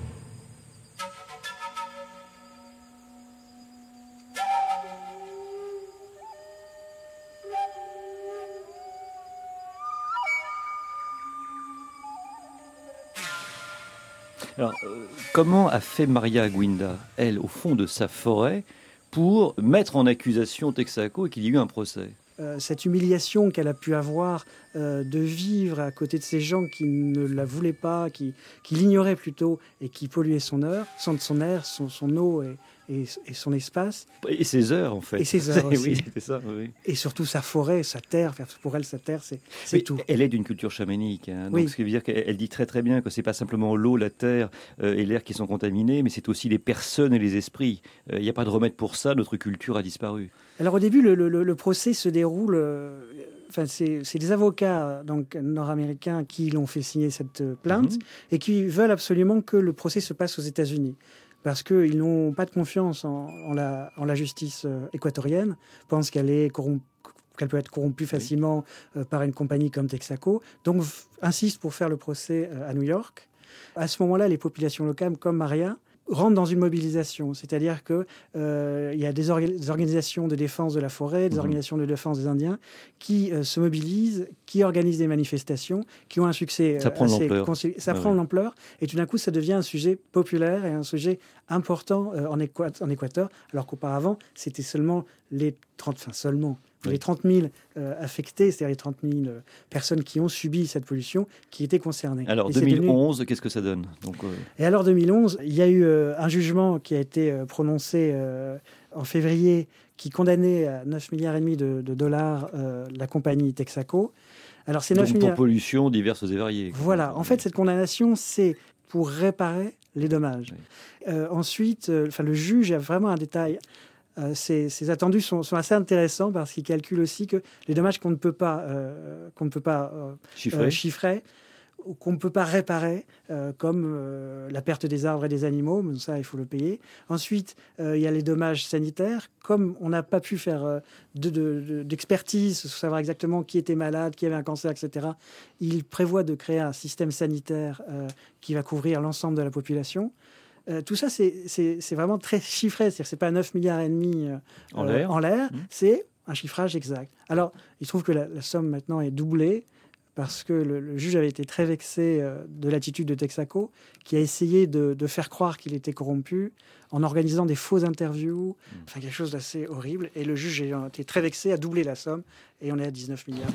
Alors, euh, comment a fait Maria Guinda, elle, au fond de sa forêt, pour mettre en accusation Texaco et qu'il y ait eu un procès ? euh, Cette humiliation qu'elle a pu avoir euh, de vivre à côté de ces gens qui ne la voulaient pas, qui, qui l'ignoraient plutôt et qui polluaient son air, son, son air, son, son eau et, et, et son espace. Et ses heures, en fait. Et ses heures aussi. Oui, c'est ça, oui. Et surtout sa forêt, sa terre. Pour elle, sa terre, c'est, c'est tout. Elle est d'une culture chamanique. Hein, donc oui. Ce qui veut dire qu'elle dit très très bien que c'est pas simplement l'eau, la terre euh, et l'air qui sont contaminés, mais c'est aussi les personnes et les esprits. Il euh, n'y a pas de remède pour ça. Notre culture a disparu. Alors au début, le, le, le procès se déroule. Euh, enfin, c'est, c'est des avocats donc nord-américains qui l'ont fait signer cette plainte mmh. et qui veulent absolument que le procès se passe aux États-Unis. Parce qu'ils n'ont pas de confiance en, en, la, en la justice euh, équatorienne, pensent qu'elle, est corromp- qu'elle peut être corrompue facilement euh, par une compagnie comme Texaco, donc f- insistent pour faire le procès euh, à New York. À ce moment-là, les populations locales, comme Maria, rentrent dans une mobilisation, c'est-à-dire qu'il euh, y a des, orga- des organisations de défense de la forêt, des mmh. organisations de défense des Indiens qui euh, se mobilisent, qui organisent des manifestations, qui ont un succès ça prend assez l'ampleur. Consi- ça ah, prend ouais. l'ampleur, et tout d'un coup, ça devient un sujet populaire et un sujet important euh, en, Équat- en Équateur, alors qu'auparavant, c'était seulement les trente, enfin seulement, oui. les trente mille euh, affectés, c'est-à-dire les trente mille euh, personnes qui ont subi cette pollution, qui étaient concernées. Alors, et deux mille onze, devenu... qu'est-ce que ça donne donc, euh... Et alors, deux mille onze, il y a eu euh, un jugement qui a été euh, prononcé euh, en février, qui condamnait à neuf milliards et demi de, de dollars euh, la compagnie Texaco. Alors, c'est neuf donc milliards... pour pollution diverses et variées. Voilà. En fait, cette condamnation, c'est pour réparer les dommages. Oui. Euh, ensuite, euh, le juge a vraiment un détail. Euh, ces, ces attendus sont, sont assez intéressants parce qu'ils calculent aussi que les dommages qu'on ne peut pas, euh, qu'on ne peut pas euh, chiffrer. Euh, chiffrer ou qu'on ne peut pas réparer, euh, comme euh, la perte des arbres et des animaux, mais ça, il faut le payer. Ensuite, euh, il y a les dommages sanitaires. Comme on n'a pas pu faire euh, de, de, de, d'expertise, savoir exactement qui était malade, qui avait un cancer, et cetera, il prévoit de créer un système sanitaire euh, qui va couvrir l'ensemble de la population. Euh, tout ça, c'est, c'est, c'est vraiment très chiffré. C'est-à-dire que ce n'est pas neuf milliards et demi euh, en l'air, en l'air mmh. c'est un chiffrage exact. Alors, il se trouve que la, la somme maintenant est doublée parce que le, le juge avait été très vexé euh, de l'attitude de Texaco, qui a essayé de, de faire croire qu'il était corrompu en organisant des fausses interviews, mmh. enfin quelque chose d'assez horrible. Et le juge a été très vexé, a doublé la somme, et on est à dix-neuf milliards.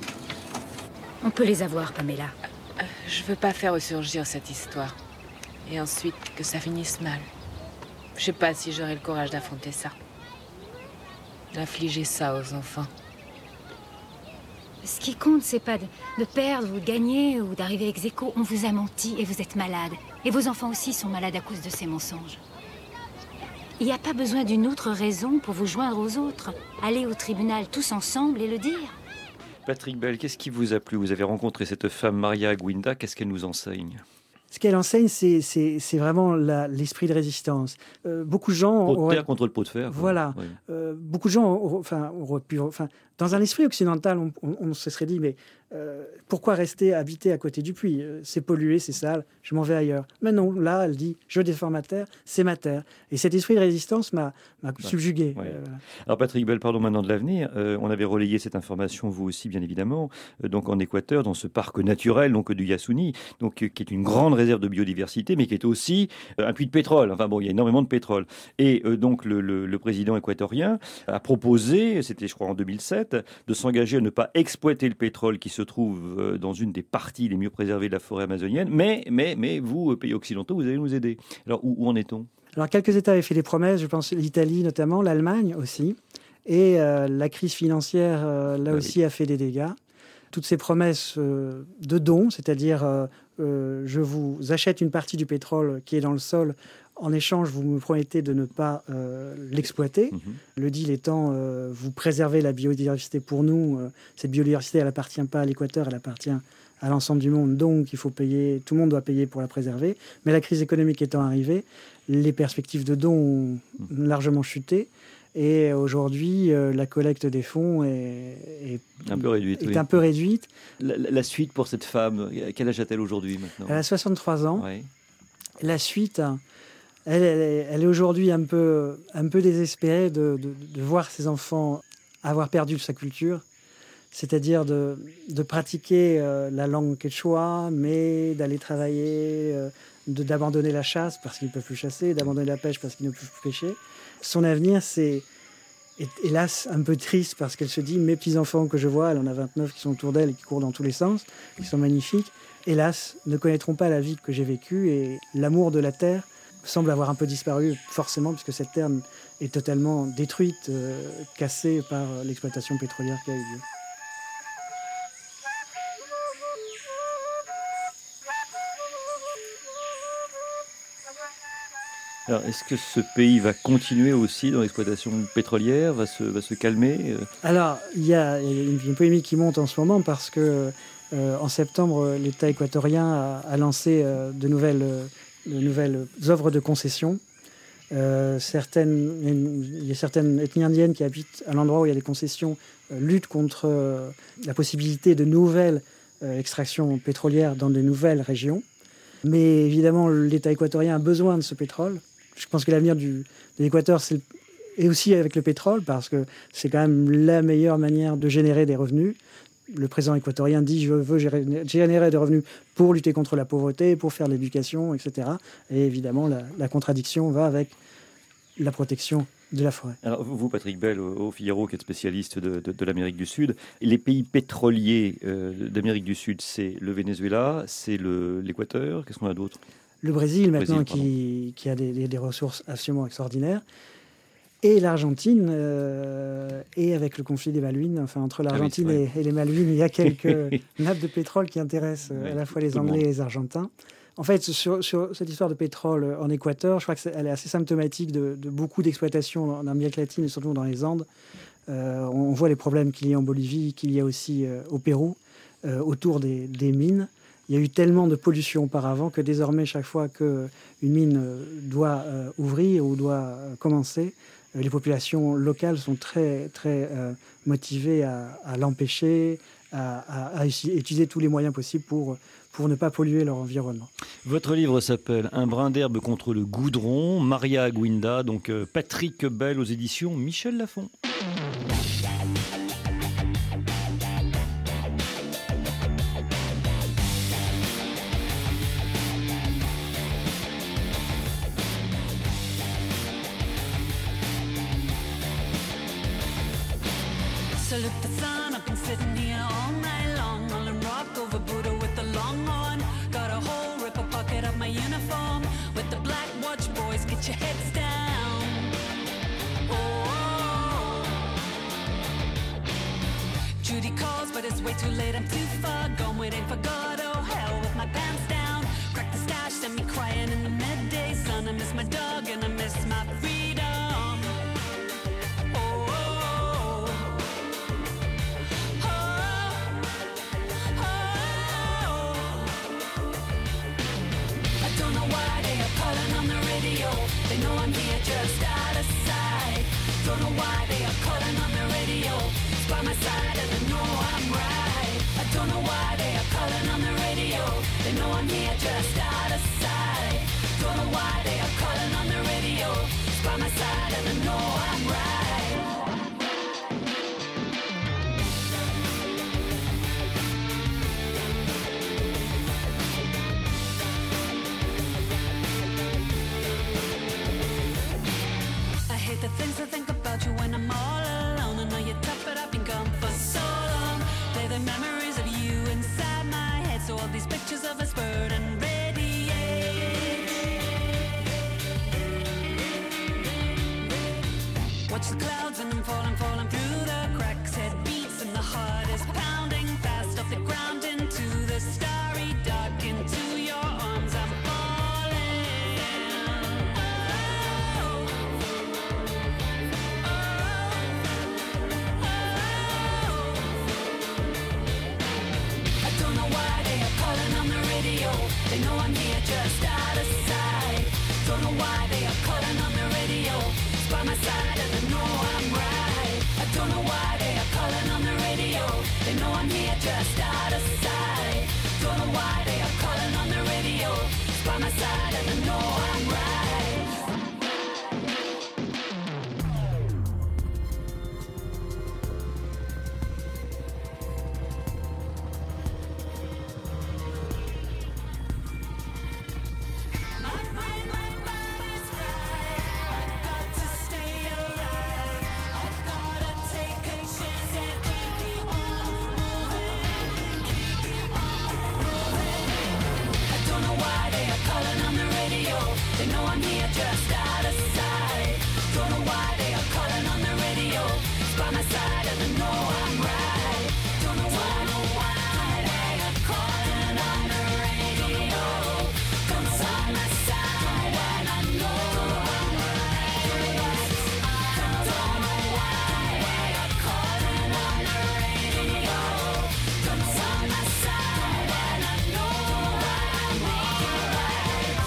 On peut les avoir, Pamela. Euh, je veux pas faire ressurgir cette histoire. Et ensuite, que ça finisse mal. Je sais pas si j'aurai le courage d'affronter ça. D'infliger ça aux enfants. Ce qui compte, c'est pas de, de perdre ou de gagner ou d'arriver ex aequo. On vous a menti et vous êtes malade. Et vos enfants aussi sont malades à cause de ces mensonges. Il n'y a pas besoin d'une autre raison pour vous joindre aux autres. Allez au tribunal tous ensemble et le dire. Patrick Bell, qu'est-ce qui vous a plu? Vous avez rencontré cette femme, Maria Guinda, qu'est-ce qu'elle nous enseigne? Ce qu'elle enseigne, c'est, c'est, c'est vraiment la, l'esprit de résistance. Euh, beaucoup de gens... Pot de auraient... terre contre le pot de fer. Quoi. Voilà. Oui. Euh, beaucoup de gens auraient, enfin, auraient pu... Enfin, dans un esprit occidental, on, on, on se serait dit, mais euh, pourquoi rester habité à côté du puits? C'est pollué, c'est sale, je m'en vais ailleurs. Mais non, là, elle dit, je défends ma terre, c'est ma terre. Et cet esprit de résistance m'a, m'a ouais. subjugué. Ouais. Euh, Alors Patrick Bell, parlons maintenant de l'avenir. Euh, on avait relayé cette information, vous aussi, bien évidemment, euh, donc en Équateur, dans ce parc naturel donc du Yasuni, donc, euh, qui est une grande réserve de biodiversité, mais qui est aussi euh, un puits de pétrole. Enfin bon, il y a énormément de pétrole. Et euh, donc le, le, le président équatorien a proposé, c'était je crois en deux mille sept, de s'engager à ne pas exploiter le pétrole qui se trouve euh, dans une des parties les mieux préservées de la forêt amazonienne. Mais, mais, mais vous, pays occidentaux, vous allez nous aider. Alors où, où en est-on? Alors quelques États avaient fait des promesses, je pense l'Italie notamment, l'Allemagne aussi. Et euh, la crise financière, euh, là ah, aussi, oui. a fait des dégâts. Toutes ces promesses euh, de dons, c'est-à-dire euh, euh, je vous achète une partie du pétrole qui est dans le sol, en échange vous me promettez de ne pas euh, l'exploiter. Mmh. Le deal étant, euh, vous préservez la biodiversité pour nous. Euh, cette biodiversité, elle n'appartient pas à l'Équateur, elle appartient à l'ensemble du monde. Donc il faut payer, tout le monde doit payer pour la préserver. Mais la crise économique étant arrivée, les perspectives de dons ont mmh. largement chuté. Et aujourd'hui, euh, la collecte des fonds est, est, un, peu réduite, est oui. un peu réduite. La, la suite pour cette femme, quel âge a-t-elle aujourd'hui maintenant? Elle a soixante-trois ans. Oui. La suite, elle, elle est, elle est aujourd'hui un peu, un peu désespérée de, de, de voir ses enfants avoir perdu sa culture, c'est-à-dire de, de pratiquer euh, la langue quechua, mais d'aller travailler, euh, de, d'abandonner la chasse parce qu'ils ne peuvent plus chasser, d'abandonner la pêche parce qu'ils ne peuvent plus pêcher. Son avenir, c'est est, hélas un peu triste parce qu'elle se dit, mes petits-enfants que je vois, elle en a vingt-neuf qui sont autour d'elle et qui courent dans tous les sens, qui sont magnifiques, hélas, ne connaîtront pas la vie que j'ai vécue et l'amour de la terre semble avoir un peu disparu, forcément, puisque cette terre est totalement détruite, euh, cassée par l'exploitation pétrolière qui a eu lieu. Alors, est-ce que ce pays va continuer aussi dans l'exploitation pétrolière, va se, va se calmer? Alors, il y a une, une polémique qui monte en ce moment parce que euh, en septembre, l'État équatorien a, a lancé euh, de, nouvelles, euh, de nouvelles offres de concessions. Euh, certaines, il y a certaines ethnies indiennes qui habitent à l'endroit où il y a des concessions, euh, luttent contre euh, la possibilité de nouvelles euh, extractions pétrolières dans de nouvelles régions. Mais évidemment, l'État équatorien a besoin de ce pétrole. Je pense que l'avenir du, de l'Équateur, c'est, est aussi avec le pétrole, parce que c'est quand même la meilleure manière de générer des revenus. Le président équatorien dit « je veux générer des revenus pour lutter contre la pauvreté, pour faire de l'éducation, et cetera » Et évidemment, la, la contradiction va avec la protection de la forêt. Alors vous, Patrick Bell, au Figaro, qui êtes spécialiste de, de, de l'Amérique du Sud, les pays pétroliers euh, d'Amérique du Sud, c'est le Venezuela, c'est le, l'Équateur, qu'est-ce qu'on a d'autre? Le Brésil, maintenant, Brésil, qui, qui a des, des, des ressources absolument extraordinaires. Et l'Argentine, euh, et avec le conflit des Malouines, enfin entre l'Argentine ah oui, et, et les Malouines, il y a quelques nappes de pétrole qui intéressent oui, à la fois les Anglais et les Argentins. En fait, sur, sur cette histoire de pétrole en Équateur, je crois qu'elle est assez symptomatique de, de beaucoup d'exploitations en Amérique latine et surtout dans les Andes. Euh, on voit les problèmes qu'il y a en Bolivie, qu'il y a aussi euh, au Pérou, euh, autour des, des mines. Il y a eu tellement de pollution auparavant que désormais, chaque fois qu'une mine doit euh, ouvrir ou doit euh, commencer, euh, les populations locales sont très, très euh, motivées à, à l'empêcher, à, à, à utiliser tous les moyens possibles pour, pour ne pas polluer leur environnement. Votre livre s'appelle « Un brin d'herbe contre le goudron », Maria Guinda, donc euh, Patrick Bell aux éditions Michel Lafon. Salute the sun, I've been sitting here all night long, rolling rock over Buddha with the long horn. Got a whole ripper pocket of my uniform, with the black watch boys, get your heads down. Oh, Judy calls, but it's it's way too late, I'm too far gone, waiting for God. Oh hell, with my pants down, crack the stash, send me crying in the midday sun. I miss my dog and I miss my freedom. Oh, oh, oh, oh, oh. I don't know why they are calling on the radio. They know I'm here just out of sight. Don't know why they are calling on the radio. It's by my side and I know I'm right. I don't know why they are calling on the radio. They know I'm here just out of sight. Don't know why they are calling on the radio. It's by my side and I know I'm right. I hate the things I think about you when I'm all alone. I know you're tough, but I've been gone for so long. Play the memories of you inside my head, so all these pictures of us burn and radiate. Watch the clouds and them falling, falling through the cracks. Head beats and the heart is pounding fast off the ground into the starry dark, into your arms I'm falling. Oh, I don't know why they are calling on the radio. They know I'm here just out of sight. Don't know why they are calling on the radio. It's by my side and I know I'm right. I don't know why they are calling on the radio. They know I'm here just out of sight. Don't know why they are calling on the radio. It's by my side and I know I'm right. They know I'm here just out of sight. Don't know why they are calling on the radio. It's by my side and I know I'm right. Don't know why, know why they are calling on the radio. It's on my side and I know I'm right. Don't know why they are calling on the radio. It's on my side and I know I'm right.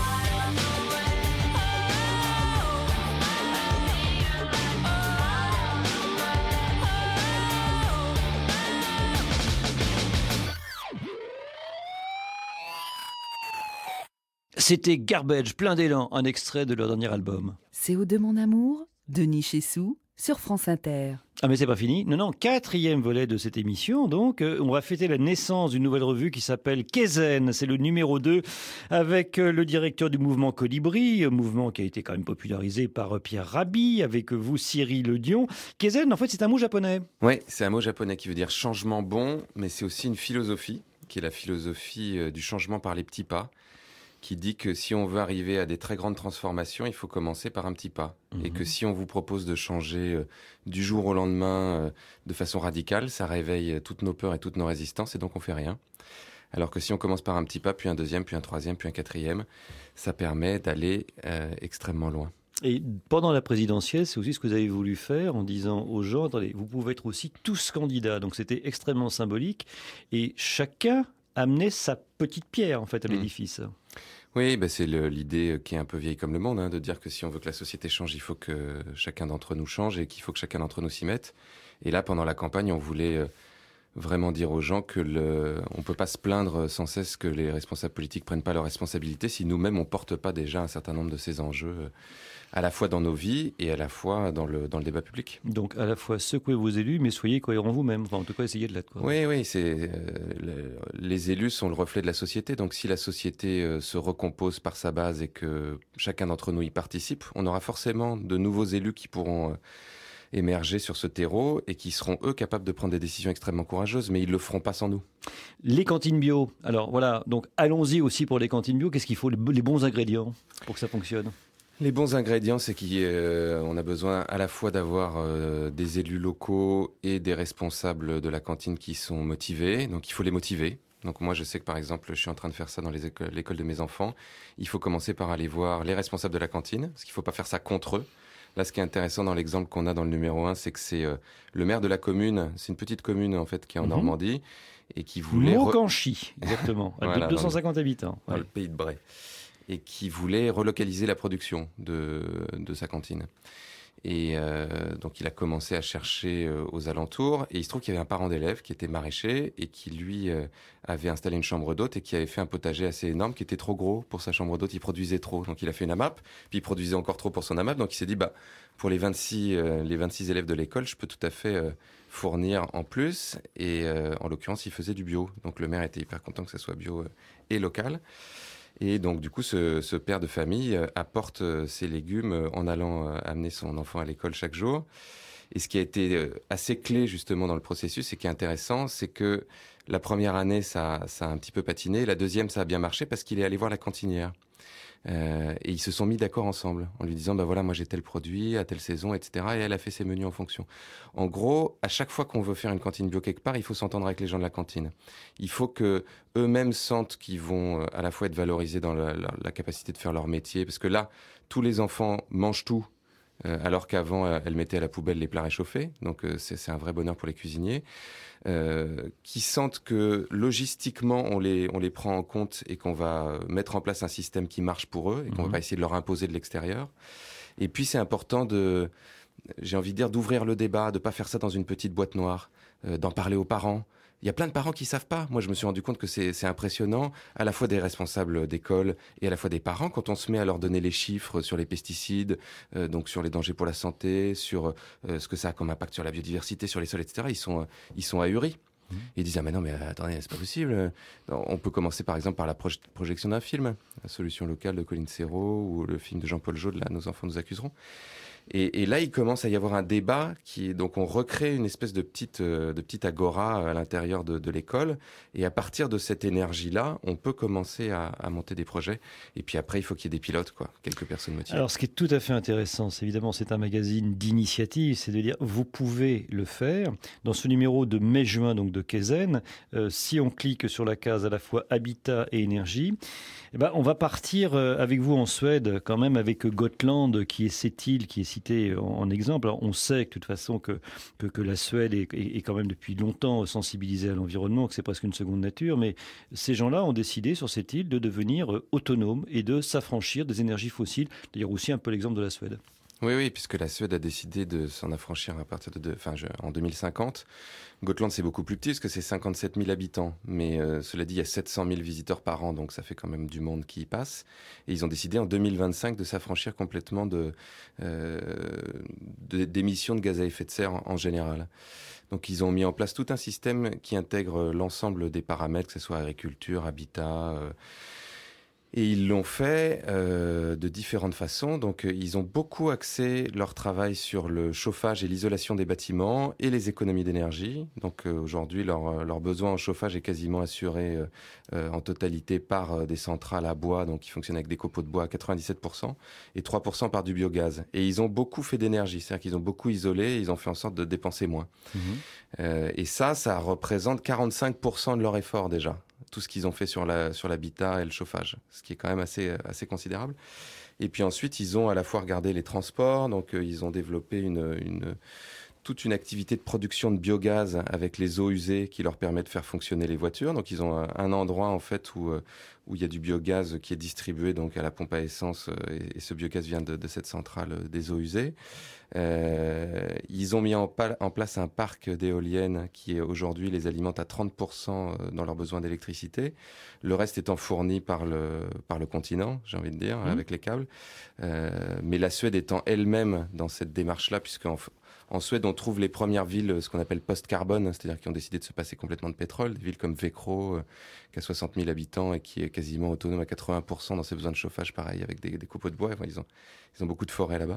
C'était Garbage, plein d'élan, un extrait de leur dernier album. C'est au de mon amour, Denis Chessou, sur France Inter. Ah mais c'est pas fini. Non, non, quatrième volet de cette émission. Donc, euh, on va fêter la naissance d'une nouvelle revue qui s'appelle Kézen. C'est le numéro deux avec euh, le directeur du mouvement Colibri, euh, mouvement qui a été quand même popularisé par euh, Pierre Rabhi, avec euh, vous Cyril Le Dion. Kézen, en fait, c'est un mot japonais. Oui, c'est un mot japonais qui veut dire changement bon, mais c'est aussi une philosophie, qui est la philosophie euh, du changement par les petits pas, qui dit que si on veut arriver à des très grandes transformations, il faut commencer par un petit pas. Mmh. Et que si on vous propose de changer euh, du jour au lendemain euh, de façon radicale, ça réveille toutes nos peurs et toutes nos résistances, et donc on fait rien. Alors que si on commence par un petit pas, puis un deuxième, puis un troisième, puis un quatrième, ça permet d'aller euh, extrêmement loin. Et pendant la présidentielle, c'est aussi ce que vous avez voulu faire en disant aux gens, attendez, vous pouvez être aussi tous candidats. Donc c'était extrêmement symbolique. Et chacun amenait sa petite pierre, en fait, à l'édifice. Mmh. Oui, bah c'est le, l'idée qui est un peu vieille comme le monde, hein, de dire que si on veut que la société change, il faut que chacun d'entre nous change et qu'il faut que chacun d'entre nous s'y mette. Et là, pendant la campagne, on voulait euh, vraiment dire aux gens que le, on peut pas se plaindre sans cesse que les responsables politiques prennent pas leurs responsabilités si nous-mêmes on porte pas déjà un certain nombre de ces enjeux, euh, à la fois dans nos vies et à la fois dans le, dans le débat public. Donc à la fois secouez vos élus, mais soyez cohérents vous-même. Enfin, en tout cas, essayez de l'être. Quoi. Oui, oui, c'est, euh, le, les élus sont le reflet de la société. Donc si la société euh, se recompose par sa base et que chacun d'entre nous y participe, on aura forcément de nouveaux élus qui pourront euh, émerger sur ce terreau et qui seront, eux, capables de prendre des décisions extrêmement courageuses, mais ils le feront pas sans nous. Les cantines bio. Alors voilà, donc allons-y aussi pour les cantines bio. Qu'est-ce qu'il faut, les bons ingrédients pour que ça fonctionne ? Les bons ingrédients, c'est qu'on euh, a besoin à la fois d'avoir euh, des élus locaux et des responsables de la cantine qui sont motivés. Donc il faut les motiver. Donc moi, je sais que par exemple, je suis en train de faire ça dans les écoles, l'école de mes enfants. Il faut commencer par aller voir les responsables de la cantine, parce qu'il ne faut pas faire ça contre eux. Là, ce qui est intéressant dans l'exemple qu'on a dans le numéro un, c'est que c'est euh, le maire de la commune. C'est une petite commune en fait qui est en mmh. Normandie et qui voulait Maucanchy, re... exactement, avec voilà, deux cent cinquante dans le, habitants, dans ouais. le pays de Bray, et qui voulait relocaliser la production de de sa cantine. Et euh, donc, il a commencé à chercher euh, aux alentours. Et il se trouve qu'il y avait un parent d'élève qui était maraîcher et qui, lui, euh, avait installé une chambre d'hôte et qui avait fait un potager assez énorme qui était trop gros pour sa chambre d'hôte. Il produisait trop. Donc, il a fait une AMAP. Puis, il produisait encore trop pour son AMAP. Donc, il s'est dit, bah, pour les vingt-six, euh, les vingt-six élèves de l'école, je peux tout à fait euh, fournir en plus. Et euh, en l'occurrence, il faisait du bio. Donc, le maire était hyper content que ça soit bio euh, et local. Et donc, du coup, ce, ce père de famille euh, apporte euh, ses légumes euh, en allant euh, amener son enfant à l'école chaque jour. Et ce qui a été euh, assez clé, justement, dans le processus, et qui est intéressant, c'est que la première année, ça, ça a un petit peu patiné. La deuxième, ça a bien marché parce qu'il est allé voir la cantinière. Euh, et ils se sont mis d'accord ensemble en lui disant bah voilà, moi j'ai tel produit à telle saison, et cetera. Et elle a fait ses menus en fonction. En gros, à chaque fois qu'on veut faire une cantine bio quelque part, il faut s'entendre avec les gens de la cantine. Il faut que eux-mêmes sentent qu'ils vont à la fois être valorisés dans la, la, la capacité de faire leur métier, parce que là, tous les enfants mangent tout. Euh, alors qu'avant, euh, elle mettait à la poubelle les plats réchauffés. Donc, euh, c'est, c'est un vrai bonheur pour les cuisiniers. Euh, qui sentent que, logistiquement, on les, on les prend en compte et qu'on va mettre en place un système qui marche pour eux et qu'on mmh. va pas essayer de leur imposer de l'extérieur. Et puis, c'est important de, j'ai envie de dire, d'ouvrir le débat, de pas faire ça dans une petite boîte noire, euh, d'en parler aux parents. Il y a plein de parents qui savent pas. Moi, je me suis rendu compte que c'est, c'est impressionnant, à la fois des responsables d'école et à la fois des parents, quand on se met à leur donner les chiffres sur les pesticides, euh, donc sur les dangers pour la santé, sur euh, ce que ça a comme impact sur la biodiversité, sur les sols, et cetera. Ils sont, ils sont ahuris. Mmh. Ils disent ah mais non mais attendez, c'est pas possible. On peut commencer par exemple par la proj- projection d'un film, La solution locale de Colline Serrault ou le film de Jean-Paul Jaude, là, Nos enfants nous accuseront. Et, et là, il commence à y avoir un débat qui est, donc on recrée une espèce de petite, euh, de petite agora à l'intérieur de, de l'école. Et à partir de cette énergie-là, on peut commencer à, à monter des projets. Et puis après, il faut qu'il y ait des pilotes, quoi, quelques personnes motivées. Alors, ce qui est tout à fait intéressant, c'est évidemment, c'est un magazine d'initiative, c'est de dire, vous pouvez le faire. Dans ce numéro de mai-juin, donc de Kaizen, euh, si on clique sur la case à la fois habitat et énergie, eh ben, on va partir euh, avec vous en Suède, quand même, avec Gotland, qui est cette île qui est cité en exemple. Alors, on sait que, de toute façon que, que, que la Suède est, est, est quand même depuis longtemps sensibilisée à l'environnement, que c'est presque une seconde nature, mais ces gens-là ont décidé sur cette île de devenir autonomes et de s'affranchir des énergies fossiles. D'ailleurs aussi un peu l'exemple de la Suède. Oui, oui, puisque la Suède a décidé de s'en affranchir à partir de, de enfin, je, en deux mille cinquante. Gotland, c'est beaucoup plus petit, parce que c'est cinquante-sept mille habitants. Mais euh, cela dit, il y a sept cent mille visiteurs par an, donc ça fait quand même du monde qui y passe. Et ils ont décidé en deux mille vingt-cinq de s'affranchir complètement de, euh, de, d'émissions de gaz à effet de serre en, en général. Donc ils ont mis en place tout un système qui intègre l'ensemble des paramètres, que ce soit agriculture, habitat... Euh, Et ils l'ont fait euh, de différentes façons. Donc, euh, ils ont beaucoup axé leur travail sur le chauffage et l'isolation des bâtiments et les économies d'énergie. Donc, euh, aujourd'hui, leur, leur besoin en chauffage est quasiment assuré euh, euh, en totalité par euh, des centrales à bois, donc qui fonctionnent avec des copeaux de bois à quatre-vingt-dix-sept pour cent et trois pour cent par du biogaz. Et ils ont beaucoup fait d'énergie, c'est-à-dire qu'ils ont beaucoup isolé et ils ont fait en sorte de dépenser moins. Mmh. Euh, et ça, ça représente quarante-cinq pour cent de leur effort déjà. Tout ce qu'ils ont fait sur, la, sur l'habitat et le chauffage, ce qui est quand même assez, assez considérable. Et puis ensuite, ils ont à la fois regardé les transports, donc euh, ils ont développé une, une, toute une activité de production de biogaz avec les eaux usées qui leur permet de faire fonctionner les voitures. Donc ils ont un, un endroit en fait où, où il y a du biogaz qui est distribué donc à la pompe à essence et, et ce biogaz vient de, de cette centrale des eaux usées. Euh, ils ont mis en, pal- en place un parc d'éoliennes qui est aujourd'hui les alimente à trente pour cent dans leurs besoins d'électricité. Le reste étant fourni par le, par le continent, j'ai envie de dire, mmh. avec les câbles. Euh, mais la Suède étant elle-même dans cette démarche-là, puisqu'en en Suède, on trouve les premières villes, ce qu'on appelle post-carbone, c'est-à-dire qui ont décidé de se passer complètement de pétrole. Des villes comme Vécro, euh, qui a soixante mille habitants et qui est quasiment autonome à quatre-vingts pour cent dans ses besoins de chauffage, pareil, avec des, des copeaux de bois. Enfin, ils ont, ils ont beaucoup de forêts là-bas.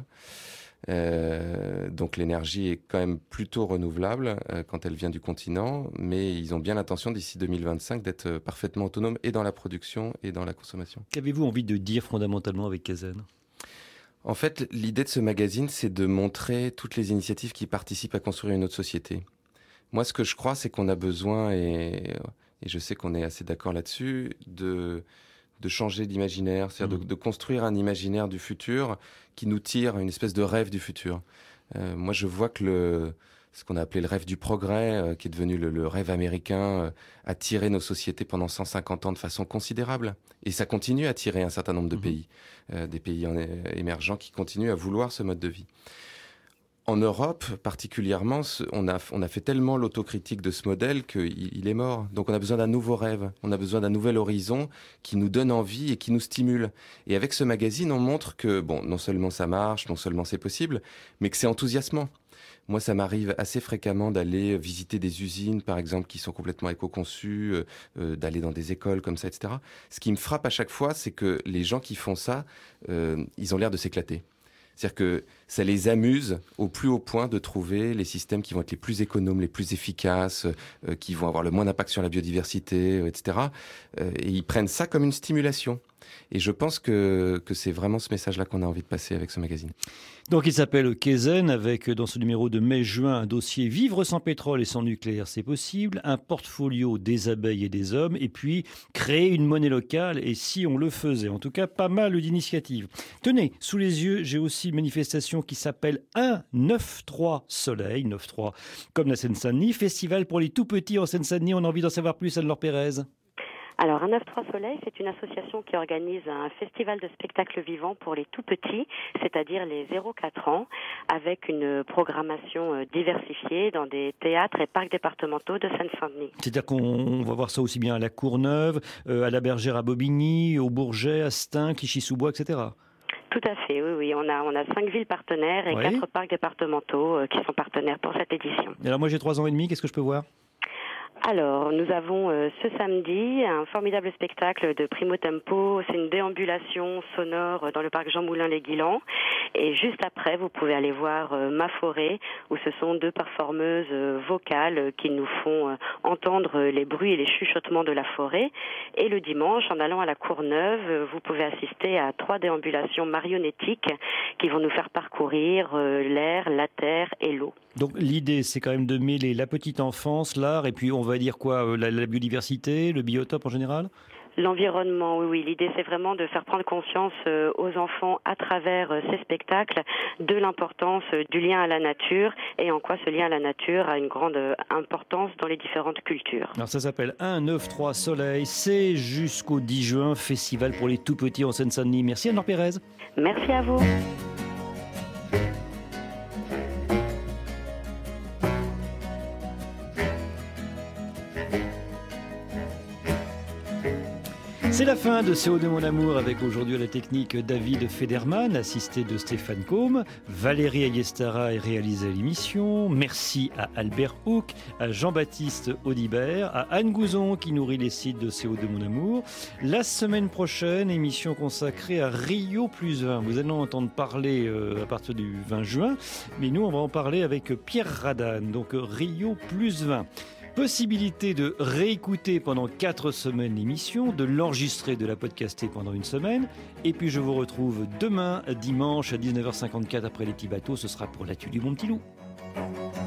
Euh, donc l'énergie est quand même plutôt renouvelable euh, quand elle vient du continent, mais ils ont bien l'intention d'ici deux mille vingt-cinq d'être euh, parfaitement autonomes et dans la production et dans la consommation. Qu'avez-vous envie de dire fondamentalement avec Kaizen ? En fait, l'idée de ce magazine, c'est de montrer toutes les initiatives qui participent à construire une autre société. Moi, ce que je crois, c'est qu'on a besoin, et, et je sais qu'on est assez d'accord là-dessus, de, de changer d'imaginaire, c'est-à-dire mmh. de, de construire un imaginaire du futur qui nous tire, une espèce de rêve du futur. Euh, moi, je vois que le, ce qu'on a appelé le rêve du progrès, euh, qui est devenu le, le rêve américain, euh, a tiré nos sociétés pendant cent cinquante ans de façon considérable. Et ça continue à tirer un certain nombre de mmh. pays, euh, des pays en, émergents qui continuent à vouloir ce mode de vie. En Europe, particulièrement, on a, on a fait tellement l'autocritique de ce modèle qu'il il est mort. Donc on a besoin d'un nouveau rêve, on a besoin d'un nouvel horizon qui nous donne envie et qui nous stimule. Et avec ce magazine, on montre que, bon, non seulement ça marche, non seulement c'est possible, mais que c'est enthousiasmant. Moi, ça m'arrive assez fréquemment d'aller visiter des usines, par exemple, qui sont complètement éco-conçues, euh, euh, d'aller dans des écoles comme ça, et cetera. Ce qui me frappe à chaque fois, c'est que les gens qui font ça, euh, ils ont l'air de s'éclater. C'est-à-dire que ça les amuse au plus haut point de trouver les systèmes qui vont être les plus économes, les plus efficaces, euh, qui vont avoir le moins d'impact sur la biodiversité, euh, et cetera. Euh, et ils prennent ça comme une stimulation. Et je pense que, que c'est vraiment ce message-là qu'on a envie de passer avec ce magazine. Donc il s'appelle Kaizen, avec dans ce numéro de mai-juin un dossier « Vivre sans pétrole et sans nucléaire, c'est possible », un portfolio des abeilles et des hommes, et puis créer une monnaie locale, et si on le faisait. En tout cas, pas mal d'initiatives. Tenez, sous les yeux, j'ai aussi une manifestation qui s'appelle un neuf trois Soleil, neuf trois comme la Seine-Saint-Denis, festival pour les tout-petits en Seine-Saint-Denis. On a envie d'en savoir plus, Anne-Laure Pérez. Alors, un neuf trois Soleil, c'est une association qui organise un festival de spectacles vivants pour les tout-petits, c'est-à-dire les zéro à quatre ans, avec une programmation diversifiée dans des théâtres et parcs départementaux de Seine-Saint-Denis. C'est-à-dire qu'on va voir ça aussi bien à la Courneuve, à la Bergère à Bobigny, au Bourget, à Stein, Clichy-sous-Bois, et cetera. Tout à fait, oui, oui. On a, on a cinq villes partenaires et oui. quatre parcs départementaux qui sont partenaires pour cette édition. Et alors moi j'ai trois ans et demi, qu'est-ce que je peux voir ? Alors, nous avons euh, ce samedi un formidable spectacle de Primo Tempo. C'est une déambulation sonore dans le parc Jean Moulin-les-Guilans. Et juste après, vous pouvez aller voir euh, Ma Forêt, où ce sont deux performeuses euh, vocales qui nous font euh, entendre les bruits et les chuchotements de la forêt. Et le dimanche, en allant à la Courneuve, euh, vous pouvez assister à trois déambulations marionnettiques qui vont nous faire parcourir euh, l'air, la terre et l'eau. Donc l'idée, c'est quand même de mêler la petite enfance, l'art, et puis on va dire quoi, la, la biodiversité, le biotope en général ? L'environnement, oui, oui. L'idée, c'est vraiment de faire prendre conscience euh, aux enfants à travers euh, ces spectacles de l'importance euh, du lien à la nature et en quoi ce lien à la nature a une grande euh, importance dans les différentes cultures. Alors ça s'appelle un neuf trois Soleil, c'est jusqu'au dix juin, festival pour les tout-petits en Seine-Saint-Denis. Merci Anne-Laure Pérez. Merci à vous. C'est la fin de C O deux Mon Amour, avec aujourd'hui à la technique David Federman, assisté de Stéphane Combe. Valérie Ayestara a réalisé l'émission. Merci à Albert Houck, à Jean-Baptiste Audibert, à Anne Gouzon qui nourrit les sites de C O deux Mon Amour. La semaine prochaine, émission consacrée à Rio plus vingt. Vous allez en entendre parler euh, à partir du vingt juin, mais nous on va en parler avec Pierre Radan, donc Rio plus vingt. Possibilité de réécouter pendant quatre semaines l'émission, de l'enregistrer, de la podcaster pendant une semaine. Et puis je vous retrouve demain, dimanche, à dix-neuf heures cinquante-quatre après les petits bateaux. Ce sera pour l'actu du Bon Petit Loup.